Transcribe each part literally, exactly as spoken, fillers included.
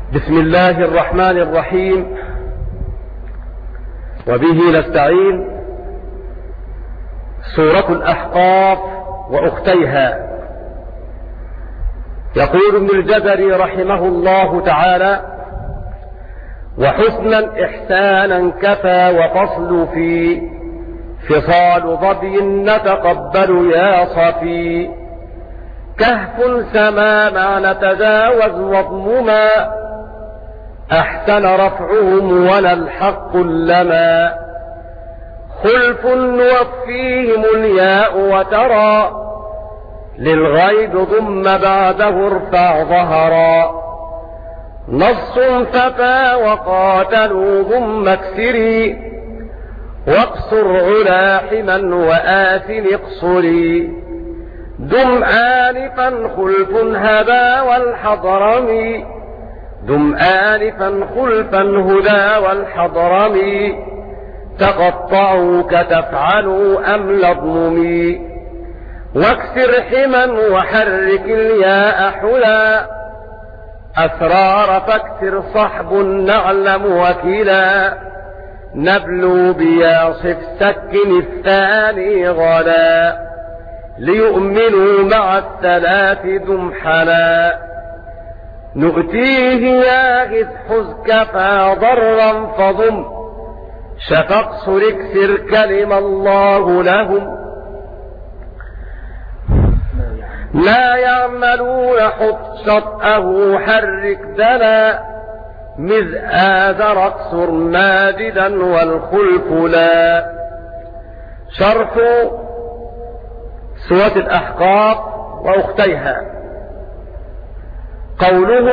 بسم الله الرحمن الرحيم، وبه نستعين. سورة الأحقاف وأختيها. يقول ابن الجزري رحمه الله تعالى: وحسنا إحسانا كفى وفصل في فصال ظبي نتقبل يا صفي، كهف سما ما نتجاوز وضمما، أحسن رفعهم ولا الحق لما، خلف وفيهم الياء وترى، للغيب ضم بعده ارفع ظهرا، نص ففى وقاتلوا ضم اكسري، واقصر علا حما وآثم اقصري، دم آنفا خلف هبا والحضرمي، دم آنفا خلفا هدى والحضرمي، تقطعوا كتفعلوا أم لضممي، واكسر حما وحرك الياء حلا، أسرار فاكسر صحب نعلم وكلا، نبلو بياصف سكن الثاني غلا، ليؤمنوا مع الثلاث دمحلا، نؤتيه ياغث حزك فضرا فضم، شفقصر اكسر كلم الله لهم، لا يعملون حط شطأه حرك دنا، مذ آذر اقصر ماجدا والخلف لا. شرح سورة الأحقاف وأختيها. قوله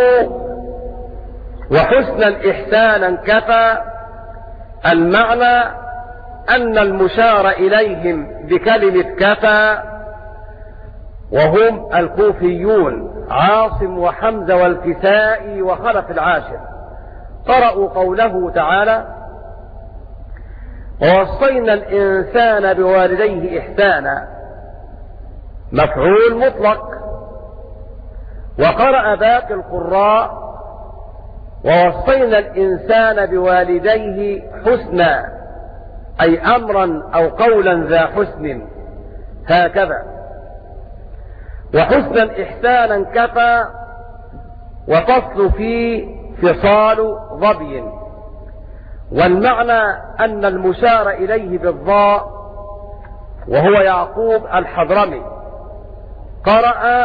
وحسنا إحسانا كفى، المعنى أن المشار إليهم بكلمة كفى وهم الكوفيون عاصم وحمزة والكسائي وخلف العاشر، قرأوا قوله تعالى: ووصينا الإنسان بوالديه إحسانا، مفعول مطلق. وقرأ باقي القراء: ووصينا الإنسان بوالديه حسنا، أي أمرا أو قولا ذا حسن، هكذا. وحسنا إحسانا كفى، وفصل في فصال ظبي، والمعنى أن المشار إليه بالضاء وهو يعقوب الحضرمي قرأ: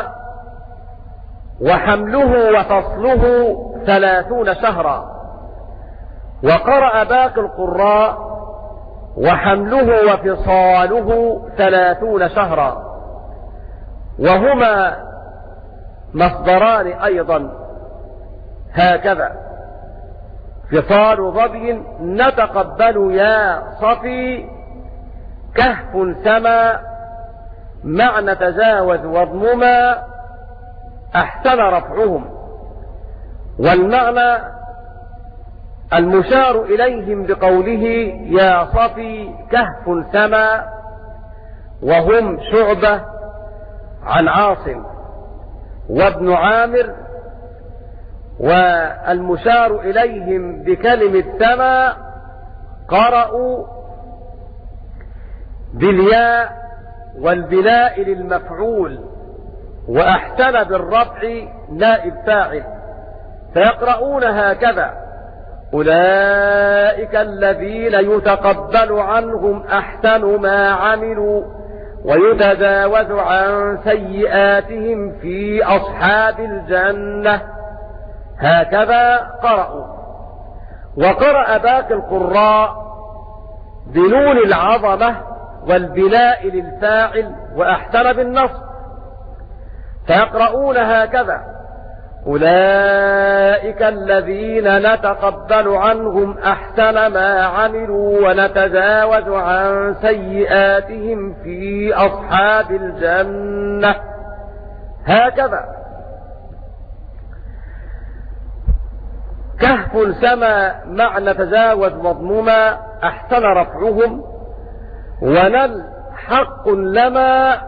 وحمله وفصله ثلاثون شهرا. وقرأ باقي القراء: وحمله وفصاله ثلاثون شهرا، وهما مصدران أيضا، هكذا: فصال ظبي نتقبل يا صفي، كهف سما مع نتجاوز وضمما، أحسن رفعهم. والمعنى المشار إليهم بقوله يا صفي كهف سما، وهم شعبة عن عاصم وابن عامر، والمشار إليهم بكلمة سما قرأوا بالياء والبناء للمفعول، وأحسن بالرفع نائب فاعل، فيقرؤون هكذا: أولئك الذين يتقبل عنهم أحسن ما عملوا، ويتجاوز عن سيئاتهم في أصحاب الجنة، هكذا قرأوا. وقرأ باقي القراء بنون العظمة والبناء للفاعل وأحسن بالنصب، فيقرؤون هكذا: أولئك الذين نتقبل عنهم أحسن ما عملوا، ونتجاوز عن سيئاتهم في أصحاب الجنة، هكذا. كهف سما مع نتجاوز مضموما، أحسن رفعهم، ونل حق لما،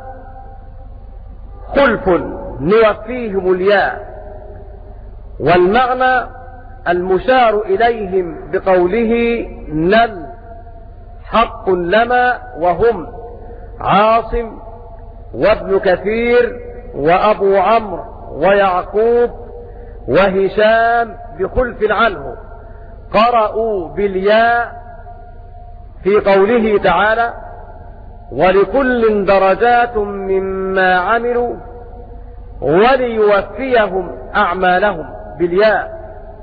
خلف نوفيهم الياء. والمعنى المشار إليهم بقوله نل حق لما وهم عاصم وابن كثير وأبو عمرو ويعقوب وهشام بخلف عنه قرأوا بالياء في قوله تعالى ولكل درجات مما عملوا وليوفيهم أعمالهم بالياء.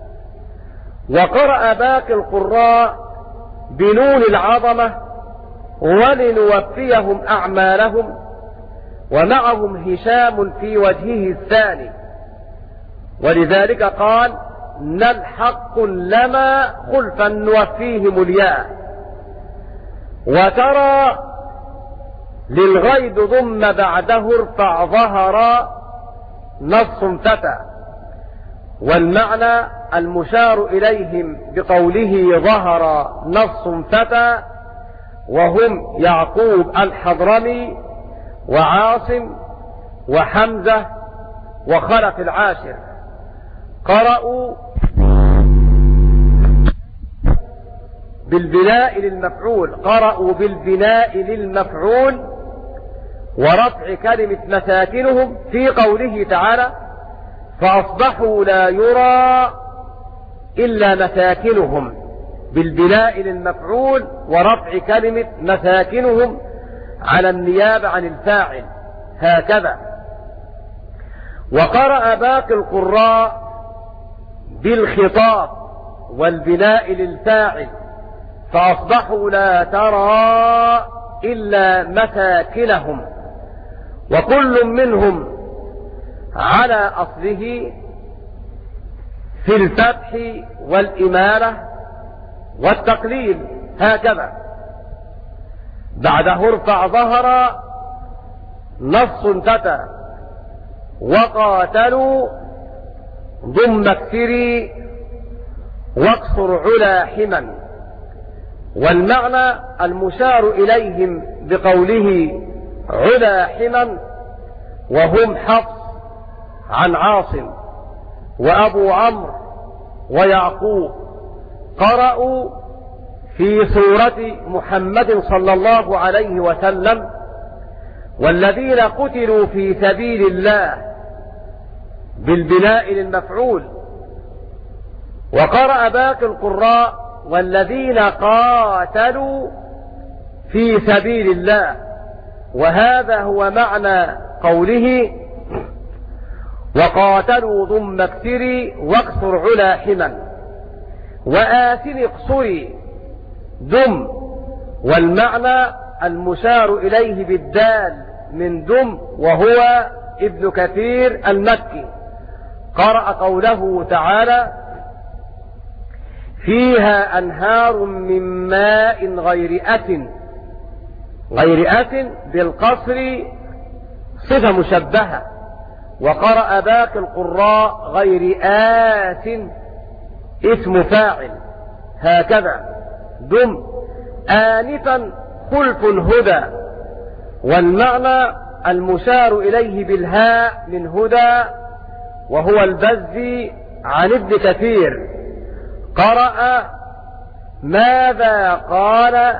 وقرأ باقي القراء بنون العظمة ولنوفيهم أعمالهم، ومعهم هشام في وجهه الثاني، ولذلك قال نلحق لما خلفا نوفيهم الياء. وترى للغيد ضم بعده ارفع ظهر نص فتى، والمعنى المشار إليهم بقوله ظهر نص فتى وهم يعقوب الحضرمي وعاصم وحمزة وخلف العاشر. قرأوا بالبناء للمفعول قرأوا بالبناء للمفعول ورفع كلمة مساكنهم في قوله تعالى فأصبحوا لا يرى إلا مساكنهم، بالبناء للمفعول ورفع كلمة مساكنهم على النيابة عن الفاعل هكذا. وقرأ باقي القراء بالخطاب والبناء للفاعل فأصبحوا لا ترى إلا مساكنهم، وكل منهم على أصله في الفتح والإمالة والتقليل هكذا. بعده ارفع ظهر نص فتى وقاتلوا ضم اكسري واقصر علا حما، والمعنى المشار إليهم بقوله علا حما وهم حفص عن عاصم وأبو عمرو ويعقوب قرأوا في سورة محمد صلى الله عليه وسلم والذين قتلوا في سبيل الله بالبناء للمفعول. وقرأ باقي القراء والذين قاتلوا في سبيل الله، وهذا هو معنى قوله وقاتلوا ضم اكسري واقصر علا حما، وآثن اقصري دم، والمعنى المشار إليه بالدال من دم وهو ابن كثير المكي. قرأ قوله تعالى فيها أنهار من ماء غير آسن، غير آسن بالقصر صفة مشبهة. وقرأ باقي القراء غير آسن اسم فاعل هكذا دم. آنفا خلف هدى، والمعنى المشار إليه بالهاء من هدى وهو البزي عن ابن كثير. قرأ ماذا قال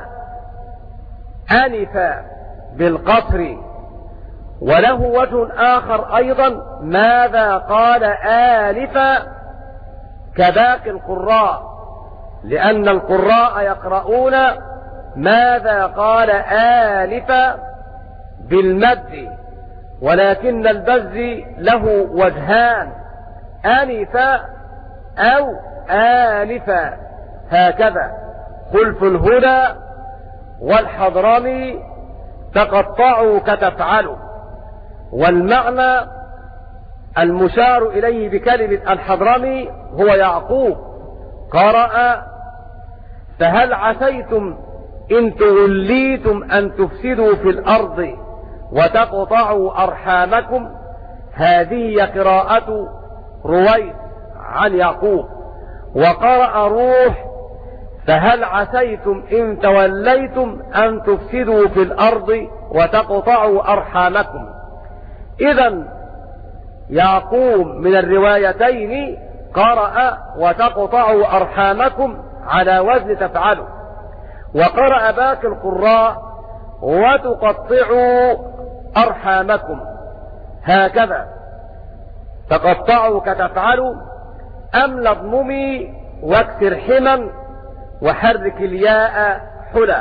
أنفا بالقصر، وله وجه آخر أيضا ماذا قال آلفا كباقي القراء، لأن القراء يقرؤون ماذا قال آلفا بالمد، ولكن البزي له وجهان آنفا أو آلفا هكذا. خلف الهدى والحضرمي تقطعوا كتفعلوا، والمعنى المشار إليه بكلمة الحضرمي هو يعقوب. قرأ فهل عسيتم إن توليتم أن تفسدوا في الأرض وتقطعوا أرحامكم، هذه قراءة رويس عن يعقوب. وقرأ روح فهل عسيتم إن توليتم أن تفسدوا في الأرض وتقطعوا أرحامكم. إذن يعقوب من الروايتين قرأ وتقطعوا أرحامكم على وزن تفعلوا. وقرأ باقي القراء وتقطعوا أرحامكم هكذا، تقطعوا كتفعلوا، أمل اضممي واكسر حما وحرك الياء حلا.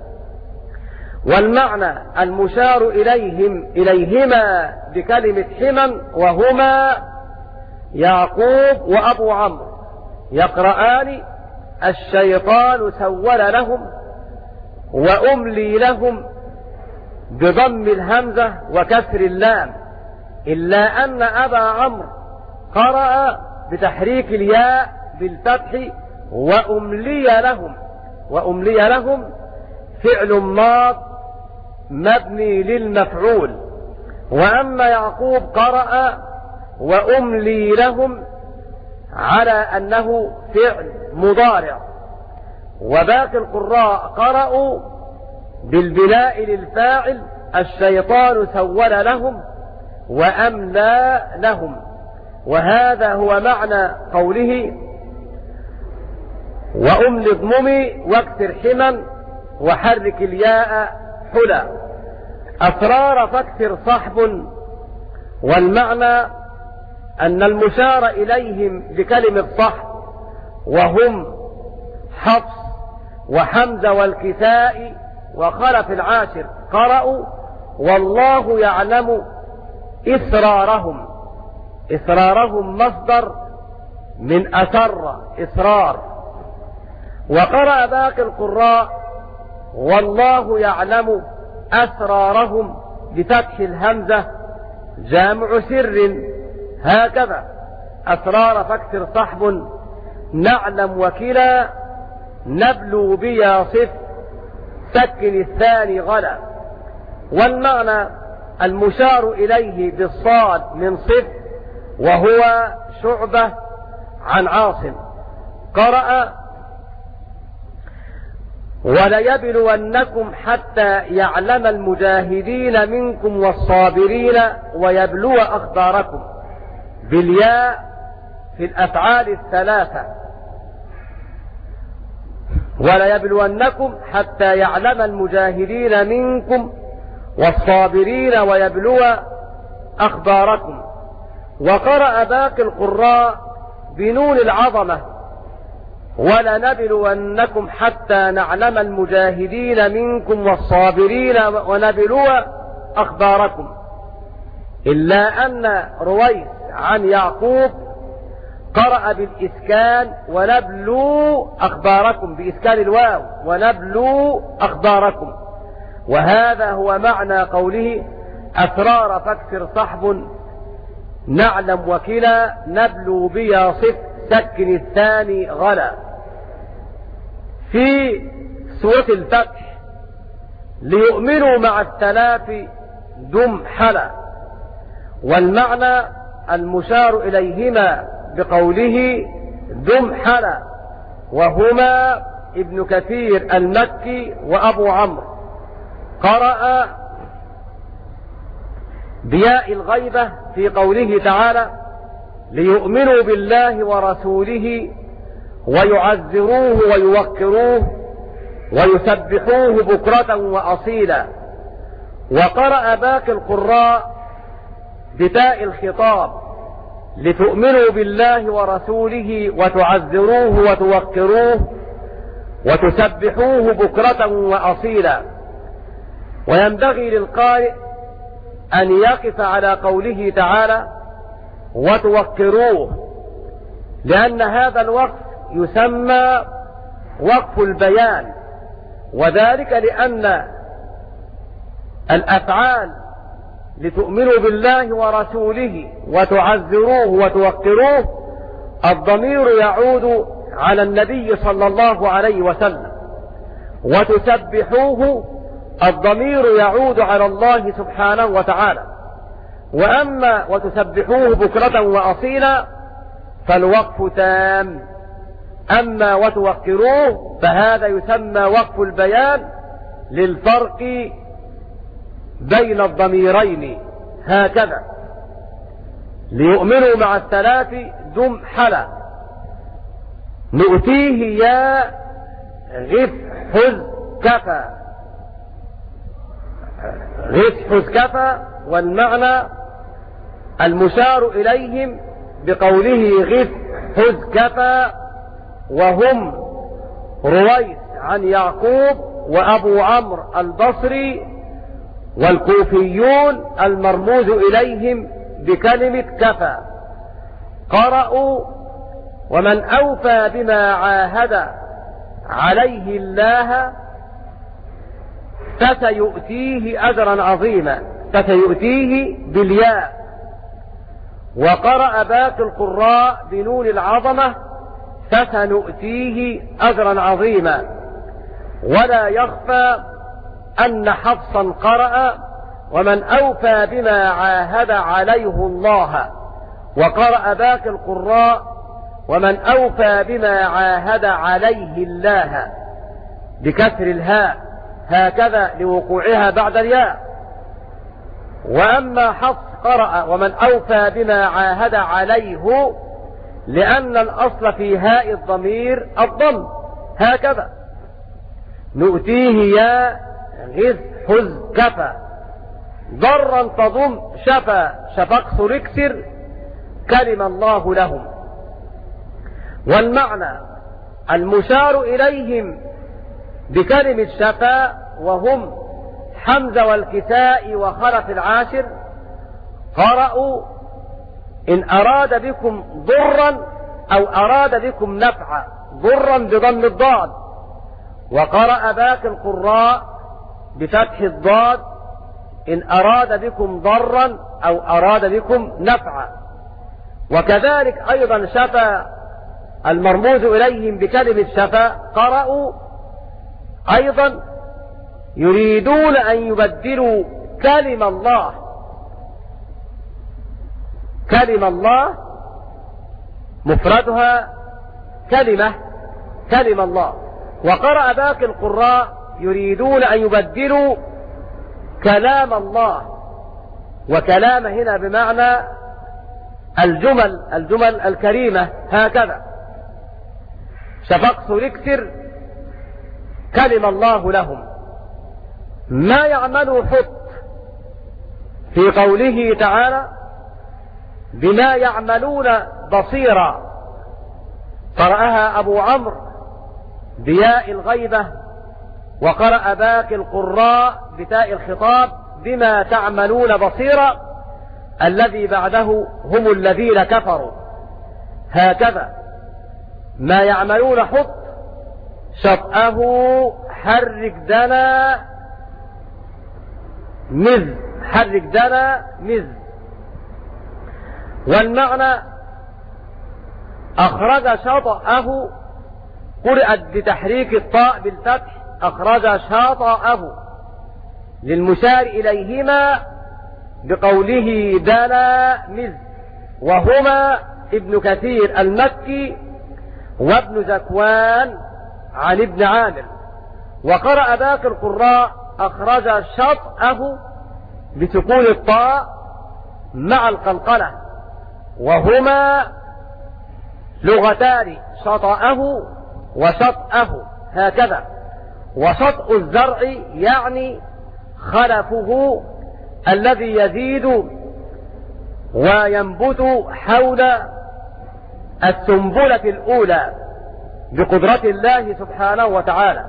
والمعنى المشار إليهم إليهما بكلمة حما وهما يعقوب وأبو عمرو يقرآن الشيطان سول لهم وأملي لهم بضم الهمزة وكسر اللام، إلا أن أبا عمرو قرأ بتحريك الياء بالفتح وأملي لهم. وأملي لهم فعل ماض مبني للمفعول. وأما يعقوب قرأ وأملي لهم على أنه فعل مضارع. وباقي القراء قرأوا بالبناء للفاعل الشيطان سول لهم وأملى لهم. وهذا هو معنى قوله وأملي اضممي واكسر حما وحرك الياء حلا. أسرار فاكسر صحب. والمعنى أن المشار إليهم بكلمة صحب وهم حفص وحمزة والكساء وخلف العاشر قرأوا والله يعلم إسرارهم. إسرارهم مصدر من أسر إسرار. وقرأ باقي القراء والله يعلم أسرارهم بفتح الهمزة جامع سر هكذا. أسرار فاكسر صحب نعلم وكلا نبلو بيا صف سكن الثاني غلا. والمعنى المشار إليه بالصاد من صف وهو شعبة عن عاصم قرأ وليبلونكم حتى يعلم المجاهدين منكم والصابرين ويبلو أخباركم بالياء في الأفعال الثلاثة. وليبلونكم حتى يعلم المجاهدين منكم والصابرين ويبلو أخباركم. وقرأ باقي القراء بنون العظمة ولنبلونكم حتى نعلم المجاهدين منكم والصابرين ونبلو أخباركم، إلا أن رويس عن يعقوب قرأ بالإسكان ونبلو أخباركم بإسكان الواو ونبلو أخباركم. وهذا هو معنى قوله أسرار فاكسر صحب نعلم وكلا نبلو بيا صف سكن الثاني غلا. في سورة الفتح ليؤمنوا مع الثلاث دم حلا. والمعنى المشار إليهما بقوله دم حلا وهما ابن كثير المكي وأبو عمرو قرأ بياء الغيبة في قوله تعالى ليؤمنوا بالله ورسوله ويعزروه ويوقروه ويسبحوه بكرة وأصيلا. وقرأ باقي القراء بتاء الخطاب لتؤمنوا بالله ورسوله وتعزروه وتوقروه وتسبحوه بكرة وأصيلا. وينبغي للقارئ أن يقف على قوله تعالى وتوقروه، لأن هذا الوقف يسمى وقف البيان، وذلك لأن الأفعال لتؤمنوا بالله ورسوله وتعزروه وتوقروه الضمير يعود على النبي صلى الله عليه وسلم، وتسبحوه الضمير يعود على الله سبحانه وتعالى. وأما وتسبحوه بكرة وأصيلا فالوقف تام. أما وتوقروه فهذا يسمى وقف البيان للفرق بين الضميرين هكذا. ليؤمنوا مع الثلاث دم حلا نؤتيه يا غف حز كفى. غف حز كفى، والمعنى المشار إليهم بقوله غف حز كفى وهم رويس عن يعقوب وأبو عمرو البصري والكوفيون المرموز إليهم بكلمة كفى. قرأوا ومن أوفى بما عاهد عليه الله فسيؤتيه أجرا عظيما. فسيؤتيه بالياء. وقرأ باقي القراء بنون العظمة فسنؤتيه أجرا عظيما. ولا يخفى أن حفصا قرأ ومن أوفى بما عاهد عليه الله، وقرأ باقي القراء ومن أوفى بما عاهد عليه الله بكسر الهاء هكذا لوقوعها بعد الياء. وأما حفص قرأ ومن أوفى بما عاهد عليه لأن الأصل في هاء الضمير الضم هكذا. نؤتيه يا غذ حز كفى ضرا تضم شفى شفقص ركسر كلم الله لهم. والمعنى المشار إليهم بكلمة شفى وهم حمزة والكساء وخلف العاشر قرأوا إن أراد بكم ضرا أو أراد بكم نفعا، ضرا بضم الضاد. وقرأ باقي القراء بفتح الضاد إن أراد بكم ضرا أو أراد بكم نفعا. وكذلك أيضا شفى المرموز إليهم بكلمة شفى قرأوا أيضا يريدون أن يبدلوا كلم الله. كلم الله مفردها كلمة كلم الله. وقرأ باقي القراء يريدون أن يبدلوا كلام الله. وكلام هنا بمعنى الجمل الجمل الكريمة هكذا. شفقت ركسر كلم الله لهم. ما يعملوا حط في قوله تعالى بما يعملون بصيرا، قرأها أبو عمرو بياء الغيبة، وقرأ باقي القراء بتاء الخطاب بما تعملون بصيرا الذي بعده هم الذين كفروا هكذا. ما يعملون حط شطأه حرك دنا مذ حرك دنا مذ. والمعنى أخرج شطأه قرأت بتحريك الطاء بالفتح أخرج شطأه للمشار إليهما بقوله دنا مذ، وهما ابن كثير المكي وابن زكوان عن ابن عامر. وقرأ باقي القراء أخرج شطأه بسكون الطاء مع القلقلة، وهما لغتان شطأه وشطأه هكذا. وشطأ الزرع يعني خلفه الذي يزيد وينبت حول السنبلة الأولى بقدرة الله سبحانه وتعالى.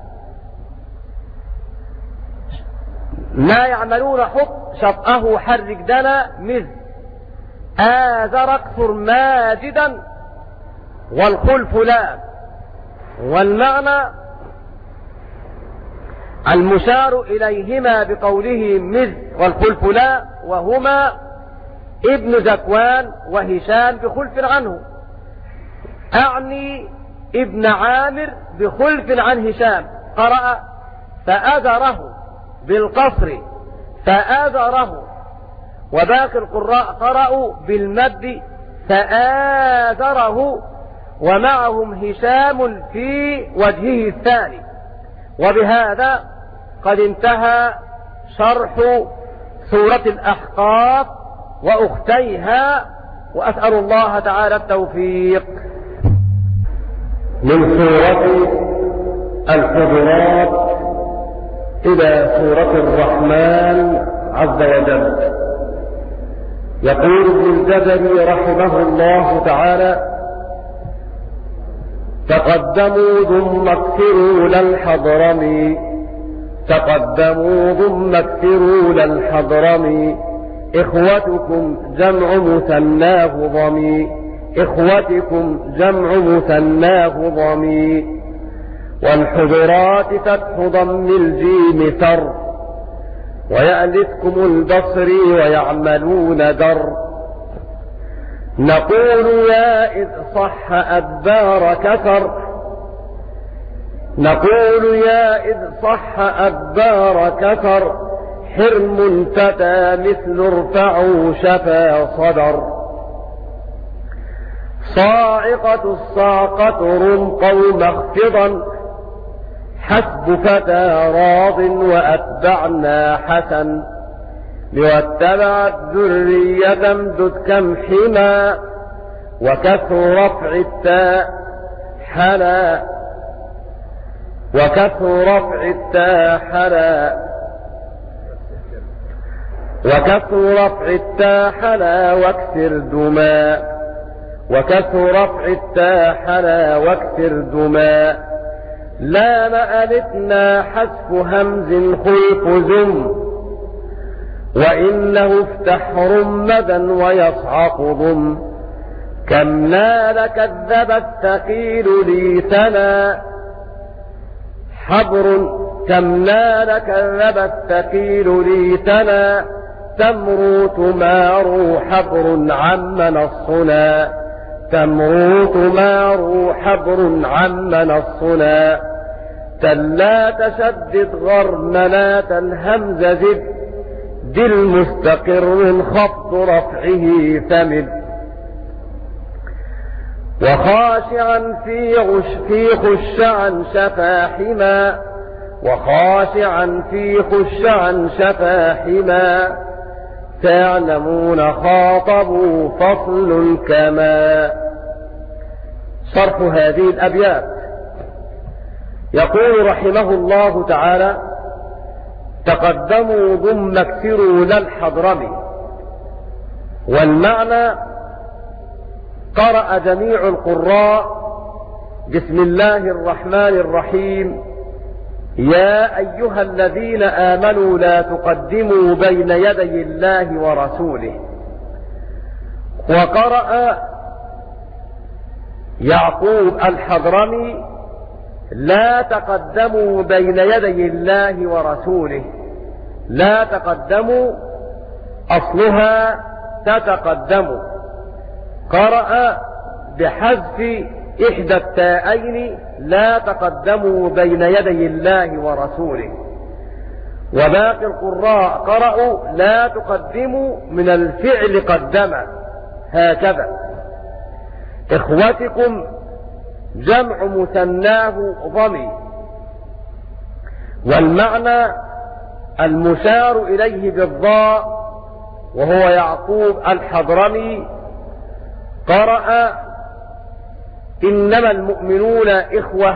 ما يعملون حط شطأه حرك دنا مذ آذر اكثر ماجدا والخلف لا. والمعنى المشار إليهما بقوله مذ والخلف لا، وهما ابن زكوان وهشام بخلف عنه. أعني ابن عامر بخلف عن هشام قرأ فأذره بالقصر فآذره. وباقي القراء قرأوا بالمد فآذره، ومعهم هشام في وجهه الثاني. وبهذا قد انتهى شرح سورة الأحقاف وأختيها، وأسأل الله تعالى التوفيق. من سورة الحجرات إلى سورة الرحمن عز وجل. يقول ابن الجزري رحمه الله تعالى: تقدموا ثم اكثروا للحضرم، تقدموا ثم اكثروا للحضرم، إخوتكم جمع مثناه ضمي، إخوتكم جمع مثناه ضمي. والحجرات فتح ضم الجيم ثر، ويألفكم البصري ويعملون در. نقول يا إذ صح أدبار كثر، نقول يا إذ صح أدبار كثر، حرم فتى مثل ارفعوا شفا صدر. صاعقة الصاعقة رمقوا مخفضا، حسب فتى راض وأتبعنا حسن. لواتبعت ذرية امدد كم حما، وكثر رفع التاء حلا، وكثر رفع التاء حلا، وكثر رفع التاء حلا واكثر دما، وكثر رفع التاء حلا واكثر دما. لا مألتنا حذف همز خلف زم، وإنه افتح رمدا ويصعق ضم. كم نال كذب الثقيل لي ثنا حبر، كم نال كذب الثقيل لي ثنا. تمرو تمارو حبر عم نصنا، تمرو تمارو حبر عم نصنا. تلا تشدد غرمنات الهمز زد، دي المستقر خفض رفعه ثمد. وخاشعا في غش في خشعا شفا حما، وخاشعا في خشعا شفا حما. تعلمون خاطبوا فصل كما. صرف هذه الأبيات. يقول رحمه الله تعالى: تقدموا ثم اكثروا للحضرم. والمعنى: قرأ جميع القراء بسم الله الرحمن الرحيم: يا أيها الذين آمنوا لا تقدموا بين يدي الله ورسوله. وقرأ يعقوب الحضرمي: لا تقدموا بين يدي الله ورسوله. لا تقدموا أصلها تتقدموا. قرأ بحذف إحدى التاءين: لا تقدموا بين يدي الله ورسوله. وباقي القراء قرأوا: لا تقدموا من الفعل قدم، هكذا. إخوتكم جمع مثناه ضمي. والمعنى: المشار إليه بالضاء وهو يعقوب الحضرمي قرأ: إنما المؤمنون إخوة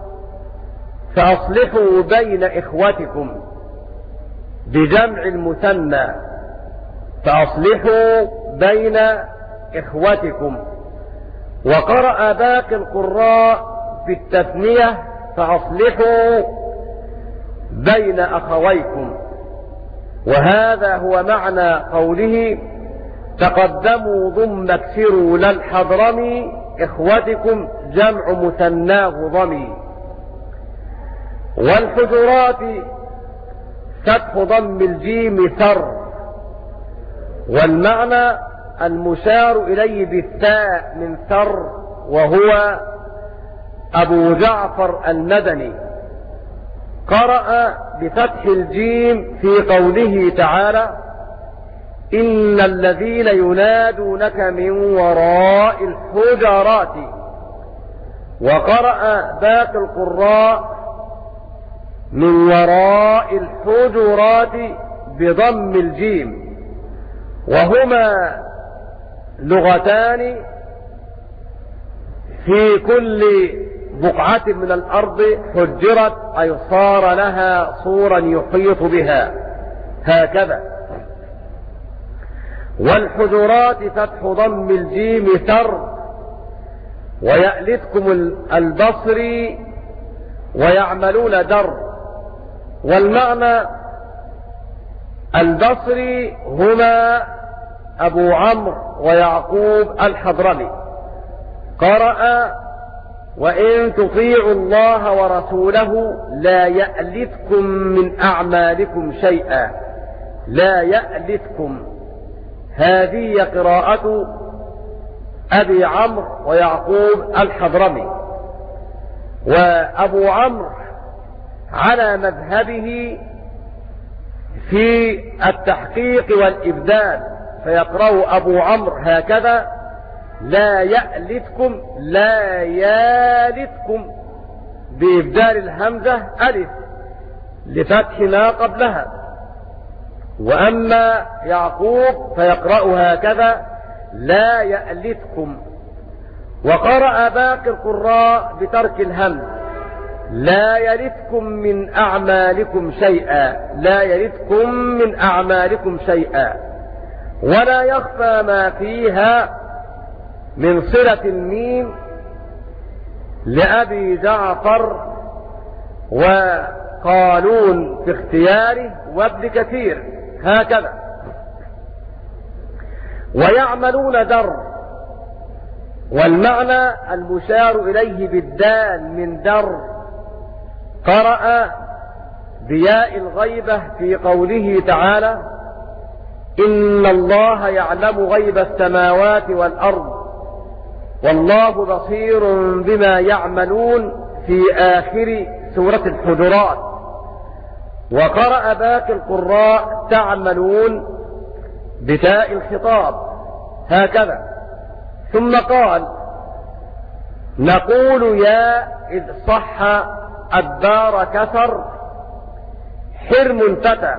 فأصلحوا بين إخوتكم، بجمع المثنى، فأصلحوا بين إخوتكم. وقرأ باقي القراء بالتثنية: فأصلحوا بين أخويكم. وهذا هو معنى قوله: تقدموا ثم اكثروا للحضرم، إخوتكم جمع مثناه ضمي. والحجرات فتح ضم الجيم ثر. والمعنى: المشار إليه بالتاء من ثر، وهو أبو جعفر المدني. قرأ بفتح الجيم في قوله تعالى: إن الذين ينادونك من وراء الحجرات. وقرأ باقي القراء: من وراء الحجرات بضم الجيم. وهما لغتان في كل بقعة من الأرض حجرت أي صار لها صورا يحيط بها هكذا. والحجرات فتح ضم الجيم ثر ويألتكم البصري ويعملون در. والمعنى البصري هما أبو عمرو ويعقوب الحضرمي. قرأ وإن تطيعوا الله ورسوله لا يألتكم من أعمالكم شيئا. لا يألتكم، هذه قراءة أبي عمرو ويعقوب الحضرمي. وأبو عمرو على مذهبه في التحقيق والإبدال، فيقرأ أبو عمرو هكذا: لا يألتكم لا يالتكم، بإبدال الهمزة ألف لفتح ما قبلها. وأما يعقوب فيقرأ هكذا: لا يألتكم. وقرأ باقي القراء بترك الهمز: لا يلتكم من أعمالكم شيئا. لا يلتكم من أعمالكم شيئا. ولا يخفى ما فيها من صلة الميم لأبي جعفر وقالون في اختياره وابن كثير هكذا. ويعملون در، والمعنى المشار إليه بالدال من در. قرأ بياء الغيبة في قوله تعالى: إن الله يعلم غيب السماوات والأرض والله بصير بما يعملون في آخر سورة الحجرات. وقرأ باقي القراء تعملون بتاء الخطاب هكذا. ثم قال: نقول يا إذ صح الدار كسر حرم فتى.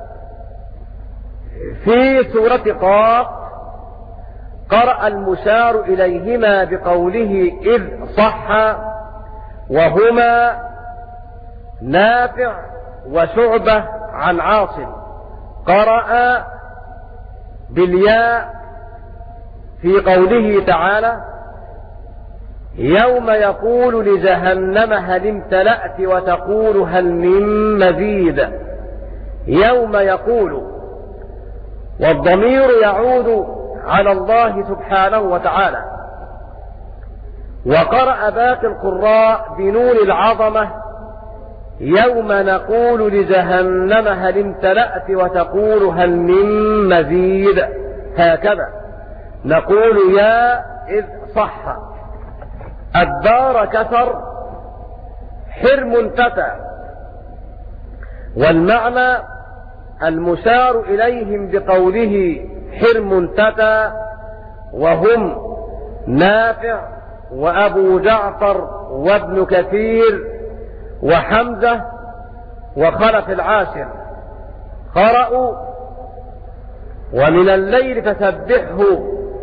في سورة قاف قرأ المشار إليهما بقوله إذ صح، وهما نافع وشعبة عن عاصم. قرأ بالياء في قوله تعالى: يوم يقول لجهنم هل امتلأت وتقول هل من مزيد. يوم يقول، والضمير يعود على الله سبحانه وتعالى. وقرأ باقي القراء بنون العظمة: يوم نقول لجهنم هل امتلأت وتقول هل من مزيد هكذا. نقول يا إذ صح الدار كسر حرم فتى. والمعنى المشار إليهم بقوله حرم فتى وهم نافع وأبو جعفر وابن كثير وحمزة وخلف العاشر. قرأوا ومن الليل فسبحه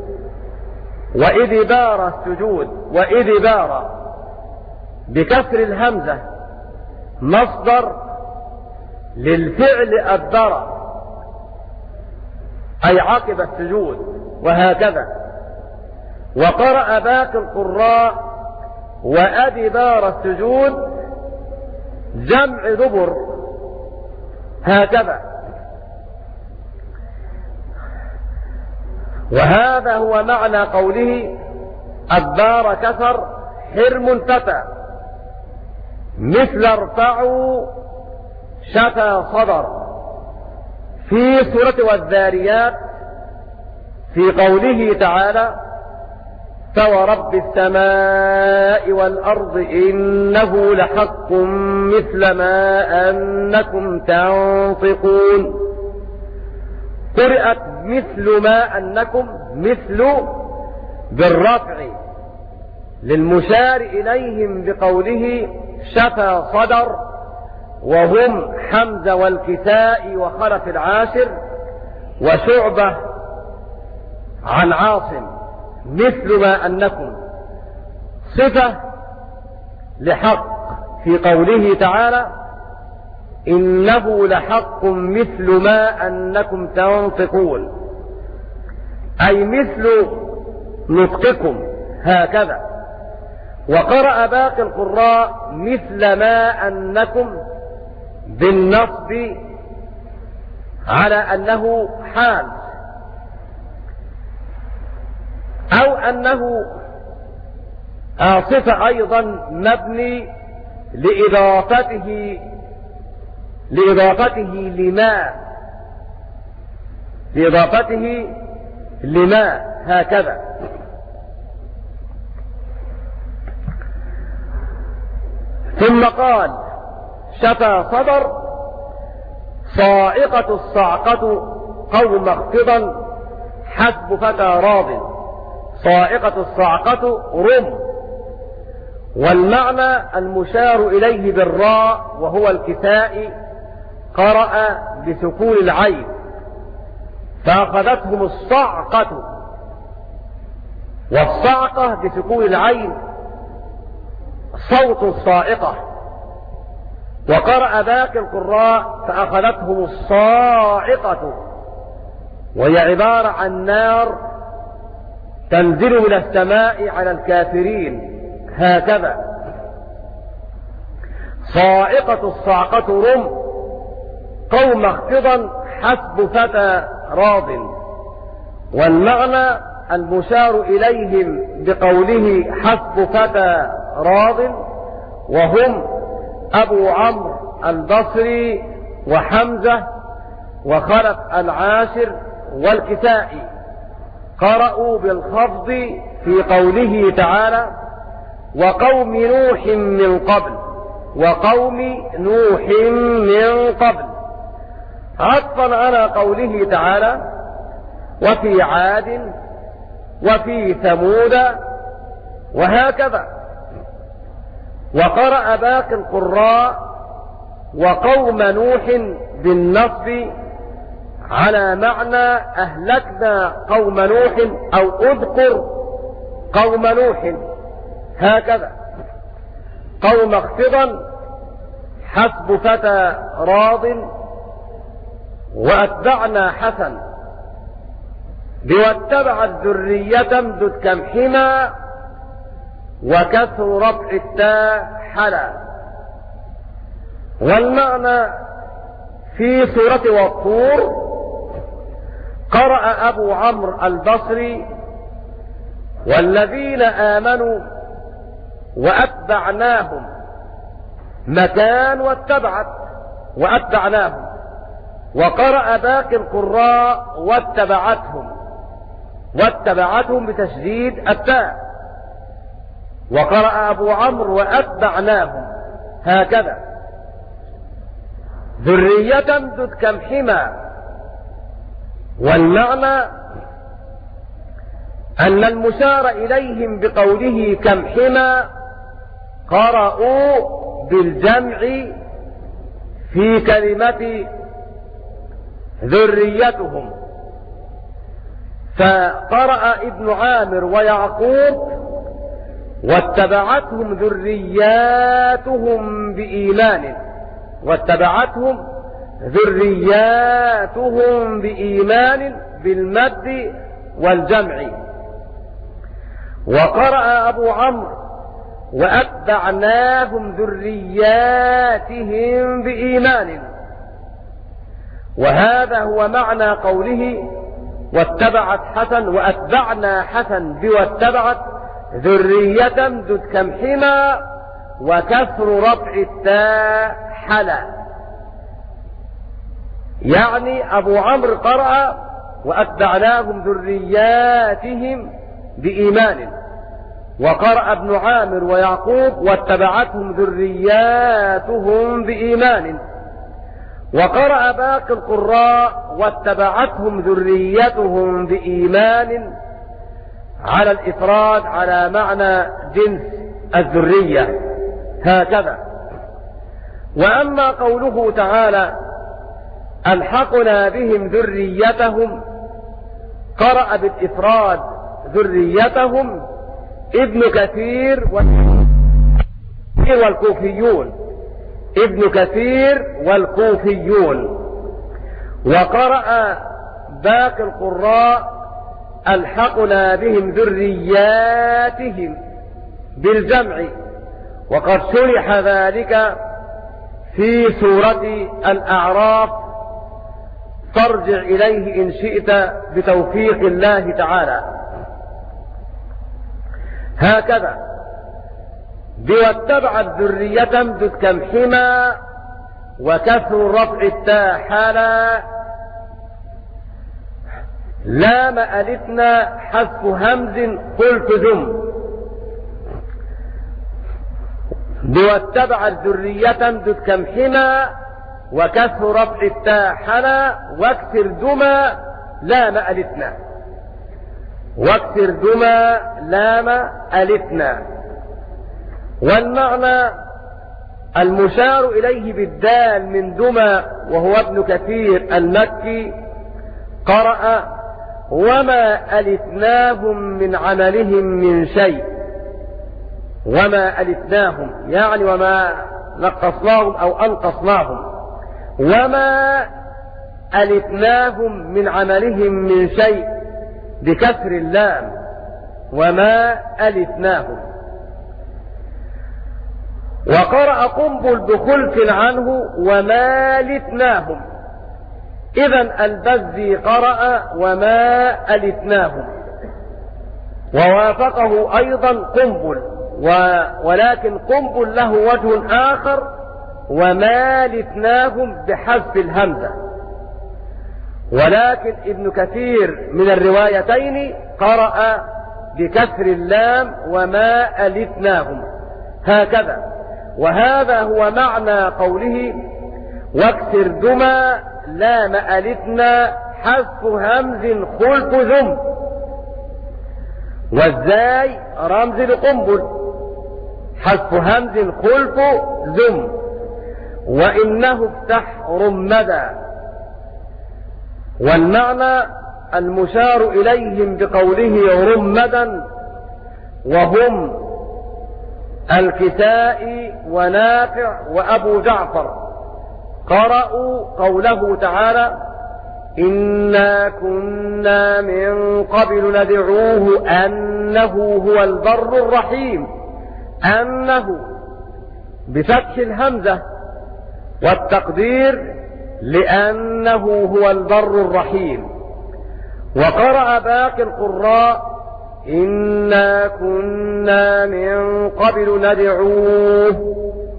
وإدبار السجود. وإدبار بكسر الهمزة مصدر للفعل أدبر أي عقب السجود وهكذا. وقرأ باقي القراء وأدبار السجود جمع دبر هكذا. وهذا هو معنى قوله الدار كسر حرم فتى، مثل ارفعوا شفى صدر. في سورة والذاريات في قوله تعالى: فورب السماء والأرض إنه لحق مثل ما أنكم تنطقون. قرأت مثل ما أنكم، مثل بالرفع للمشار إليهم بقوله شفى صدر، وهم حمزة والكساء وخلف العاشر وشعبة عن عاصم. مثل ما أنكم صفة لحق في قوله تعالى إنه لحق مثل ما أنكم تنطقون، أي مثل نطقكم هكذا. وقرأ باقي القراء مثل ما أنكم بالنصب على أنه حال، أو أنه صفة أيضا مبني لإضافته لإضافته لما لإضافته لما هكذا. ثم قال شفى صدر صاعقة الصعقة قوم اخفضا حسب فتى راض، صاعقة الصعقة رم، والمعنى المشار إليه بالراء وهو الكسائي قرأ بسكون العين فأخذتهم الصعقة، والصعقة بسكون العين صوت الصائقة. وقرأ باقي القراء فأخذتهم الصاعقة، وهي عبارة عن نار تنزل من السماء على الكافرين هكذا. صاعقة الصعقة رم قوم اخفضا حسب فتى راض، والمعنى المشار إليهم بقوله حسب فتى راض وهم أبو عمرو البصري وحمزة وخلف العاشر والكسائي، قرأوا بالخفض في قوله تعالى وقوم نوح من قبل، وقوم نوح من قبل، عطفا على قوله تعالى وفي عاد وفي ثمود وهكذا. وقرأ باقي القراء وقوم نوح بالنصب على معنى أهلكنا قوم نوح أو أذكر قوم نوح هكذا. قوم اخفضا حسب فتى راض، وأتبعنا حسن بواتبعت ذرية امدد كم حما وكسر رفع التاء حلا. والمعنى في سورة والطور قرأ أبو عمرو البصري والذين آمنوا وأتبعناهم مكان واتبعت وأتبعناهم، وقرأ باقي القراء واتبعتهم واتبعتهم بتشديد التاء، وقرأ أبو عمرو وأتبعناهم هكذا. ذرية امدد كم حما، والمعنى أن المشار إليهم بقوله كم حما قرأوا بالجمع في كلمة ذريتهم، فقرأ ابن عامر ويعقوب واتبعتهم ذرياتهم بإيمان، واتبعتهم ذرياتهم بإيمان بالمد والجمع. وقرأ أبو عمرو وأتبعناهم ذرياتهم بإيمان، وهذا هو معنى قوله واتبعت حسن وأتبعنا حسن بواتبعت ذرية امدد كم حما وكسر رفع التاء حلا. يعني أبو عمرو قرأ وأتبعناهم ذرياتهم بإيمان، وقرأ ابن عامر ويعقوب واتبعتهم ذرياتهم بإيمان، وقرأ باقي القراء واتبعتهم ذريتهم بإيمان على الإفراد على معنى جنس الذرية هكذا. وأما قوله تعالى ألحقنا بهم ذريتهم قرأ بالإفراد ذريتهم ابن كثير و... كثير والكوفيون، ابن كثير والكوفيون. وقرأ باقي القراء ألحقنا بهم ذرياتهم بالجمع، وقد شرح ذلك في سورة الأعراف، فارجع إليه إن شئت بتوفيق الله تعالى. هكذا واتبعت ذرية امدد كمحما وكسر رفع التاء حالا لام ألفنا حذف همز قلت ذم. واتبعت ذرية امدد كمحما وكسر رفع التاء حلا واكسر دما لام ألفنا، واكسر دما لام ألفنا. والمعنى المشار إليه بالدال من دما وهو ابن كثير المكي قرأ وما ألفناهم من عملهم من شيء، وما ألفناهم يعني وما نقصناهم أو أنقصناهم، وما ألفناهم من عملهم من شيء بكسر اللام، وما ألفناهم. وقرأ قنبل بخلف عنه وما لتناهم، إذن البزي قرأ وما ألفناهم، ووافقه أيضا قنبل، ولكن قنبل له وجه آخر وما لتناهم بحذف الهمزة، ولكن ابن كثير من الروايتين قرأ بكسر اللام وما ألفناهم هكذا. وهذا هو معنى قوله واكسر دما لام ألفنا حذف همز خلف ذم، والزاي رمز لقنبل حذف همز خلف ذم. وإنه افتح رمدا، والمعنى المشار إليهم بقوله رمدا وهم الكسائي ونافع وأبو جعفر قرأوا قوله تعالى إنا كنا من قبل ندعوه أنه هو البر الرحيم، أنه بفتح الهمزة والتقدير لأنه هو البر الرحيم. وقرأ باقي القراء إنا كنا من قبل ندعوه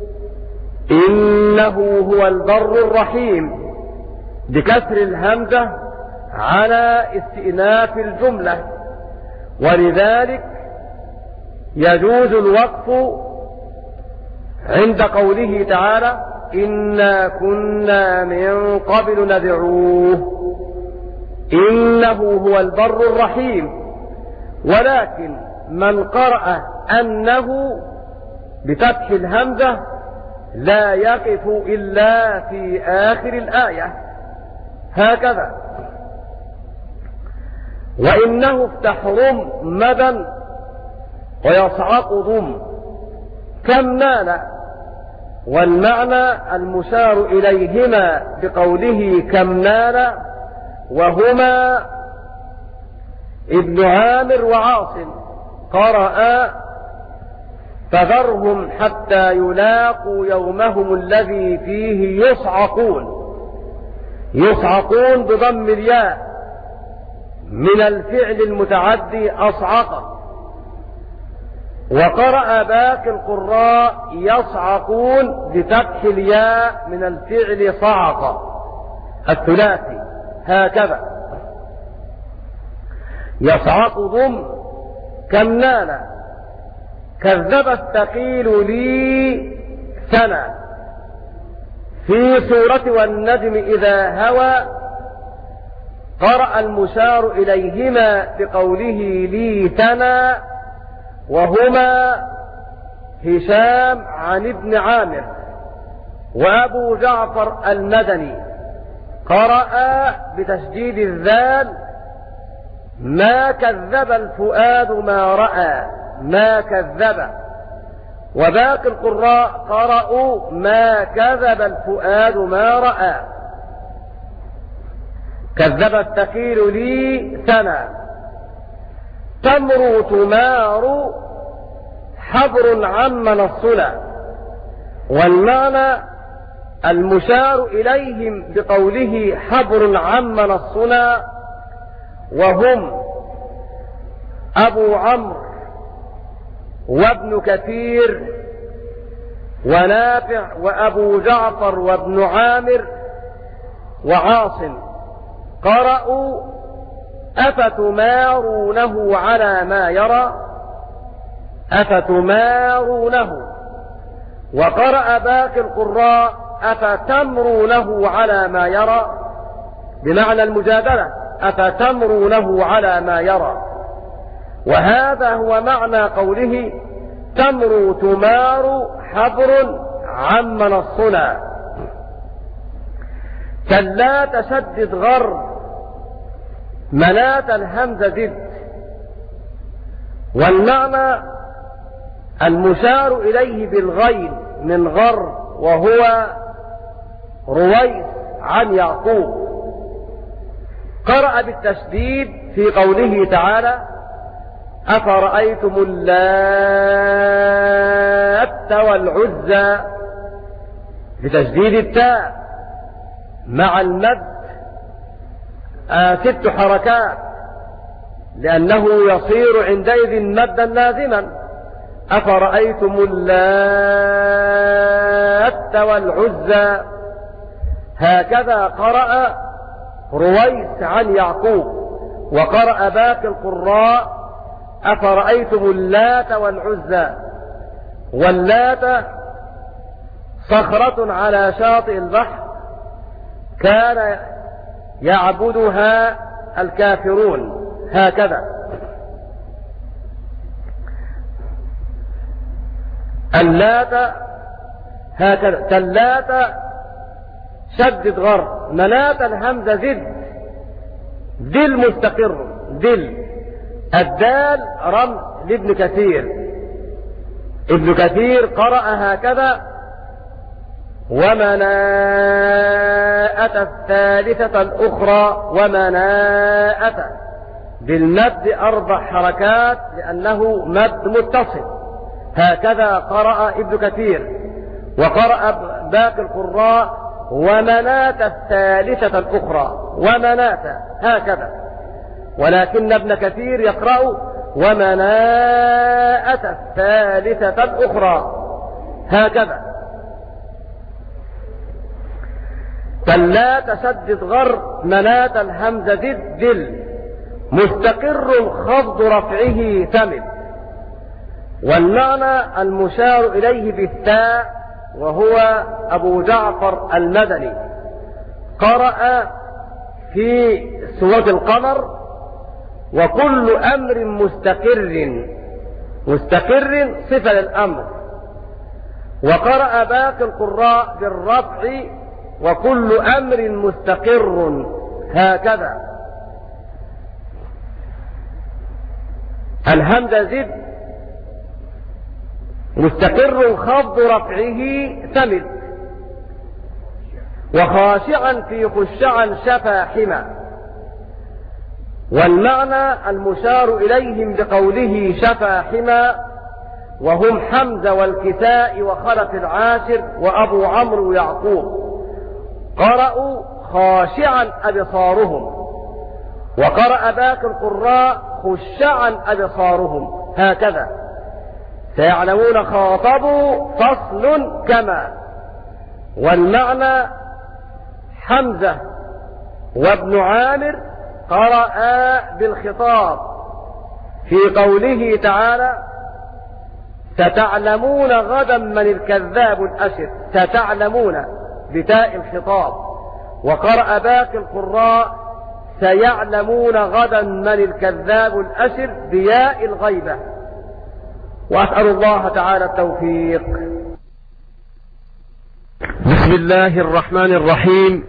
إنه هو البر الرحيم بكسر الهمزة على استئناف الجملة، ولذلك يجوز الوقف عند قوله تعالى إنا كنا من قبل ندعوه إنه هو البر الرحيم. ولكن من قرأ أنه بفتح الهمزة لا يقف إلا في آخر الآية هكذا. وإنه افتح رم مدى ويصعق ضم كم نال، والمعنى المشار إليهما بقوله كم نال وهما ابن عامر وعاصم قرأ فذرهم حتى يلاقوا يومهم الذي فيه يصعقون، يصعقون بضم الياء من الفعل المتعدي أصعق. وقرأ باقي القراء يصعقون بفتح الياء من الفعل صعق الثلاثي هكذا. يصعق ضم كم نال كذب الثقيل لي سنة في سورة والنجم إذا هوى قرأ المشار إليهما بقوله لي سنة وهما هشام عن ابن عامر وأبو جعفر المدني قرأ بتشديد الذال ما كذب الفؤاد ما رأى، ما كذب. وباقي القراء قرأوا ما كذب الفؤاد ما رأى. كذبت تكيل لي سنة تمر تمار حبر عمن الصلى. والمعنى المشار إليهم بقوله حبر عمن الصلى وهم أبو عمرو وابن كثير ونافع وأبو جعفر وابن عامر وعاصم قرأوا أفتمارونه على ما يرى أفتمارونه. وقرأ باقي القراء أفتمرونه على ما يرى بمعنى المجادلة أفتمرونه على ما يرى. وهذا هو معنى قوله تمر تمار حبر عمن الصنع. كلا تشدد غر مناة الهمزة زد. والمعنى المشار إليه بالغين من غر وهو رويس عن يعقوب. قرأ بالتشديد في قوله تعالى أفرأيتم اللات والعزى بتشديد التاء مع المد آه ست حركات لأنه يصير عندئذ مدا لازما. أفرأيتم اللات والعزى. هكذا قرأ رويس عن يعقوب. وقرأ باقي القراء أفرأيتم اللات والعزى. واللات صخرة على شاطئ البحر كان يعبدها الكافرون. هكذا اللات هكذا تلات شدد غر مناة الهمزة زد دل مستقر دل. الدال رمز لابن كثير. ابن كثير قرأ هكذا ومناءة الثالثة الأخرى ومناءة بالمد أربع حركات لأنه مد متصل. هكذا قرأ ابن كثير. وقرأ باقي القراء ومناة الثالثة الأخرى ومناة هكذا. ولكن ابن كثير يقرأ ومناءة الثالثة الأخرى هكذا. كلا تشدد غر مناة الهمزة دد دل مستقر خفض رفعه ثمن. والمعنى المشار إليه بالتاء وهو أبو جعفر المدني. قرأ في سورة القمر وكل أمر مستقر. مستقر صفة للأمر. وقرأ باقي القراء بالرفع وكل أمر مستقر هكذا. الهمزة زد مستقر خفض رفعه ثمل. وخاشعا في خشعا شفا حمى. والمعنى المشار إليهم بقوله شفا حمى وهم حمزة والكساء وخلف العاشر وأبو عمرو ويعقوب. قرأوا خاشعا أبصارهم. وقرأ باقي القراء خشعا أبصارهم هكذا. سيعلمون خاطبوا فصل كما. والمعنى حمزة وابن عامر قرأ بالخطاب في قوله تعالى ستعلمون غدا من الكذاب الأشر. ستعلمون بتاء الخطاب. وقرأ باقي القراء سيعلمون غدا من الكذاب الأشر بياء الغيبة. وأسأل الله تعالى التوفيق. بسم الله الرحمن الرحيم.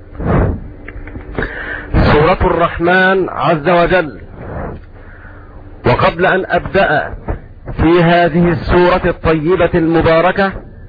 سورة الرحمن عز وجل. وقبل أن أبدأ في هذه السورة الطيبة المباركة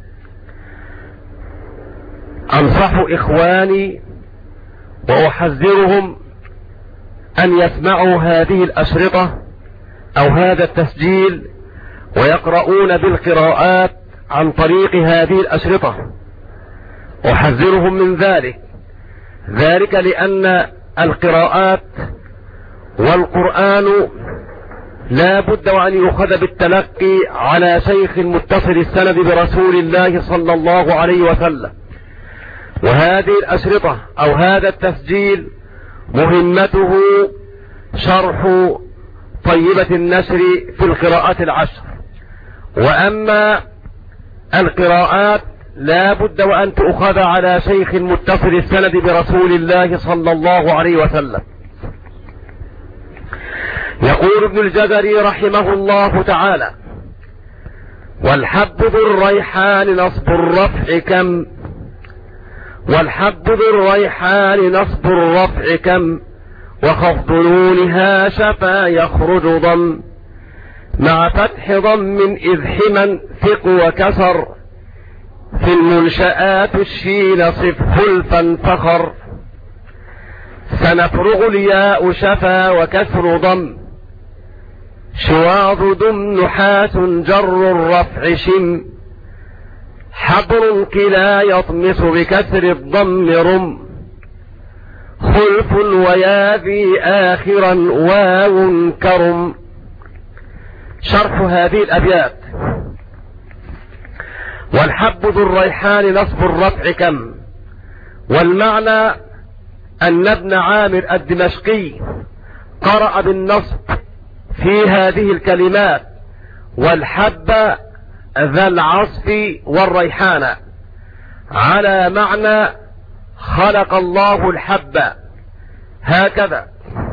أنصح إخواني وأحذرهم أن يسمعوا هذه الأشرطة أو هذا التسجيل ويقرؤون بالقراءات عن طريق هذه الأشرطة. أحذرهم من ذلك ذلك لأن القراءات والقرآن لا بد وأن يؤخذ بالتلقي على شيخ متصل السند برسول الله صلى الله عليه وسلم. وهذه الأشرطة أو هذا التسجيل مهمته شرح طيبة النشر في القراءات العشر، وأما القراءات لا بد وأن تؤخذ على شيخ متصل السند برسول الله صلى الله عليه وسلم. يقول ابن الجزري رحمه الله تعالى: والحب ذو الريحان نصب الرفع كم، والحب ذو الريحان نصب الرفع كم، وخفض نونها شفا يخرج ضم، مع فتح ضم إذ حما ثق وكسر، في المنشآت الشين صف خلفا فخر، سنفرغ الياء شفا وكسر ضم، شواظ دم نحاس جر الرفع شم، حبر كلا يطمس بكسر الضم رم، خلف وياذي آخرا واو كرم. شرح هذه الأبيات: والحب ذو الريحان نصب الرفع كم. والمعنى أن ابن عامر الدمشقي قرأ بالنصب في هذه الكلمات: والحب ذا العصف والريحان، على معنى خلق الله الحب هكذا.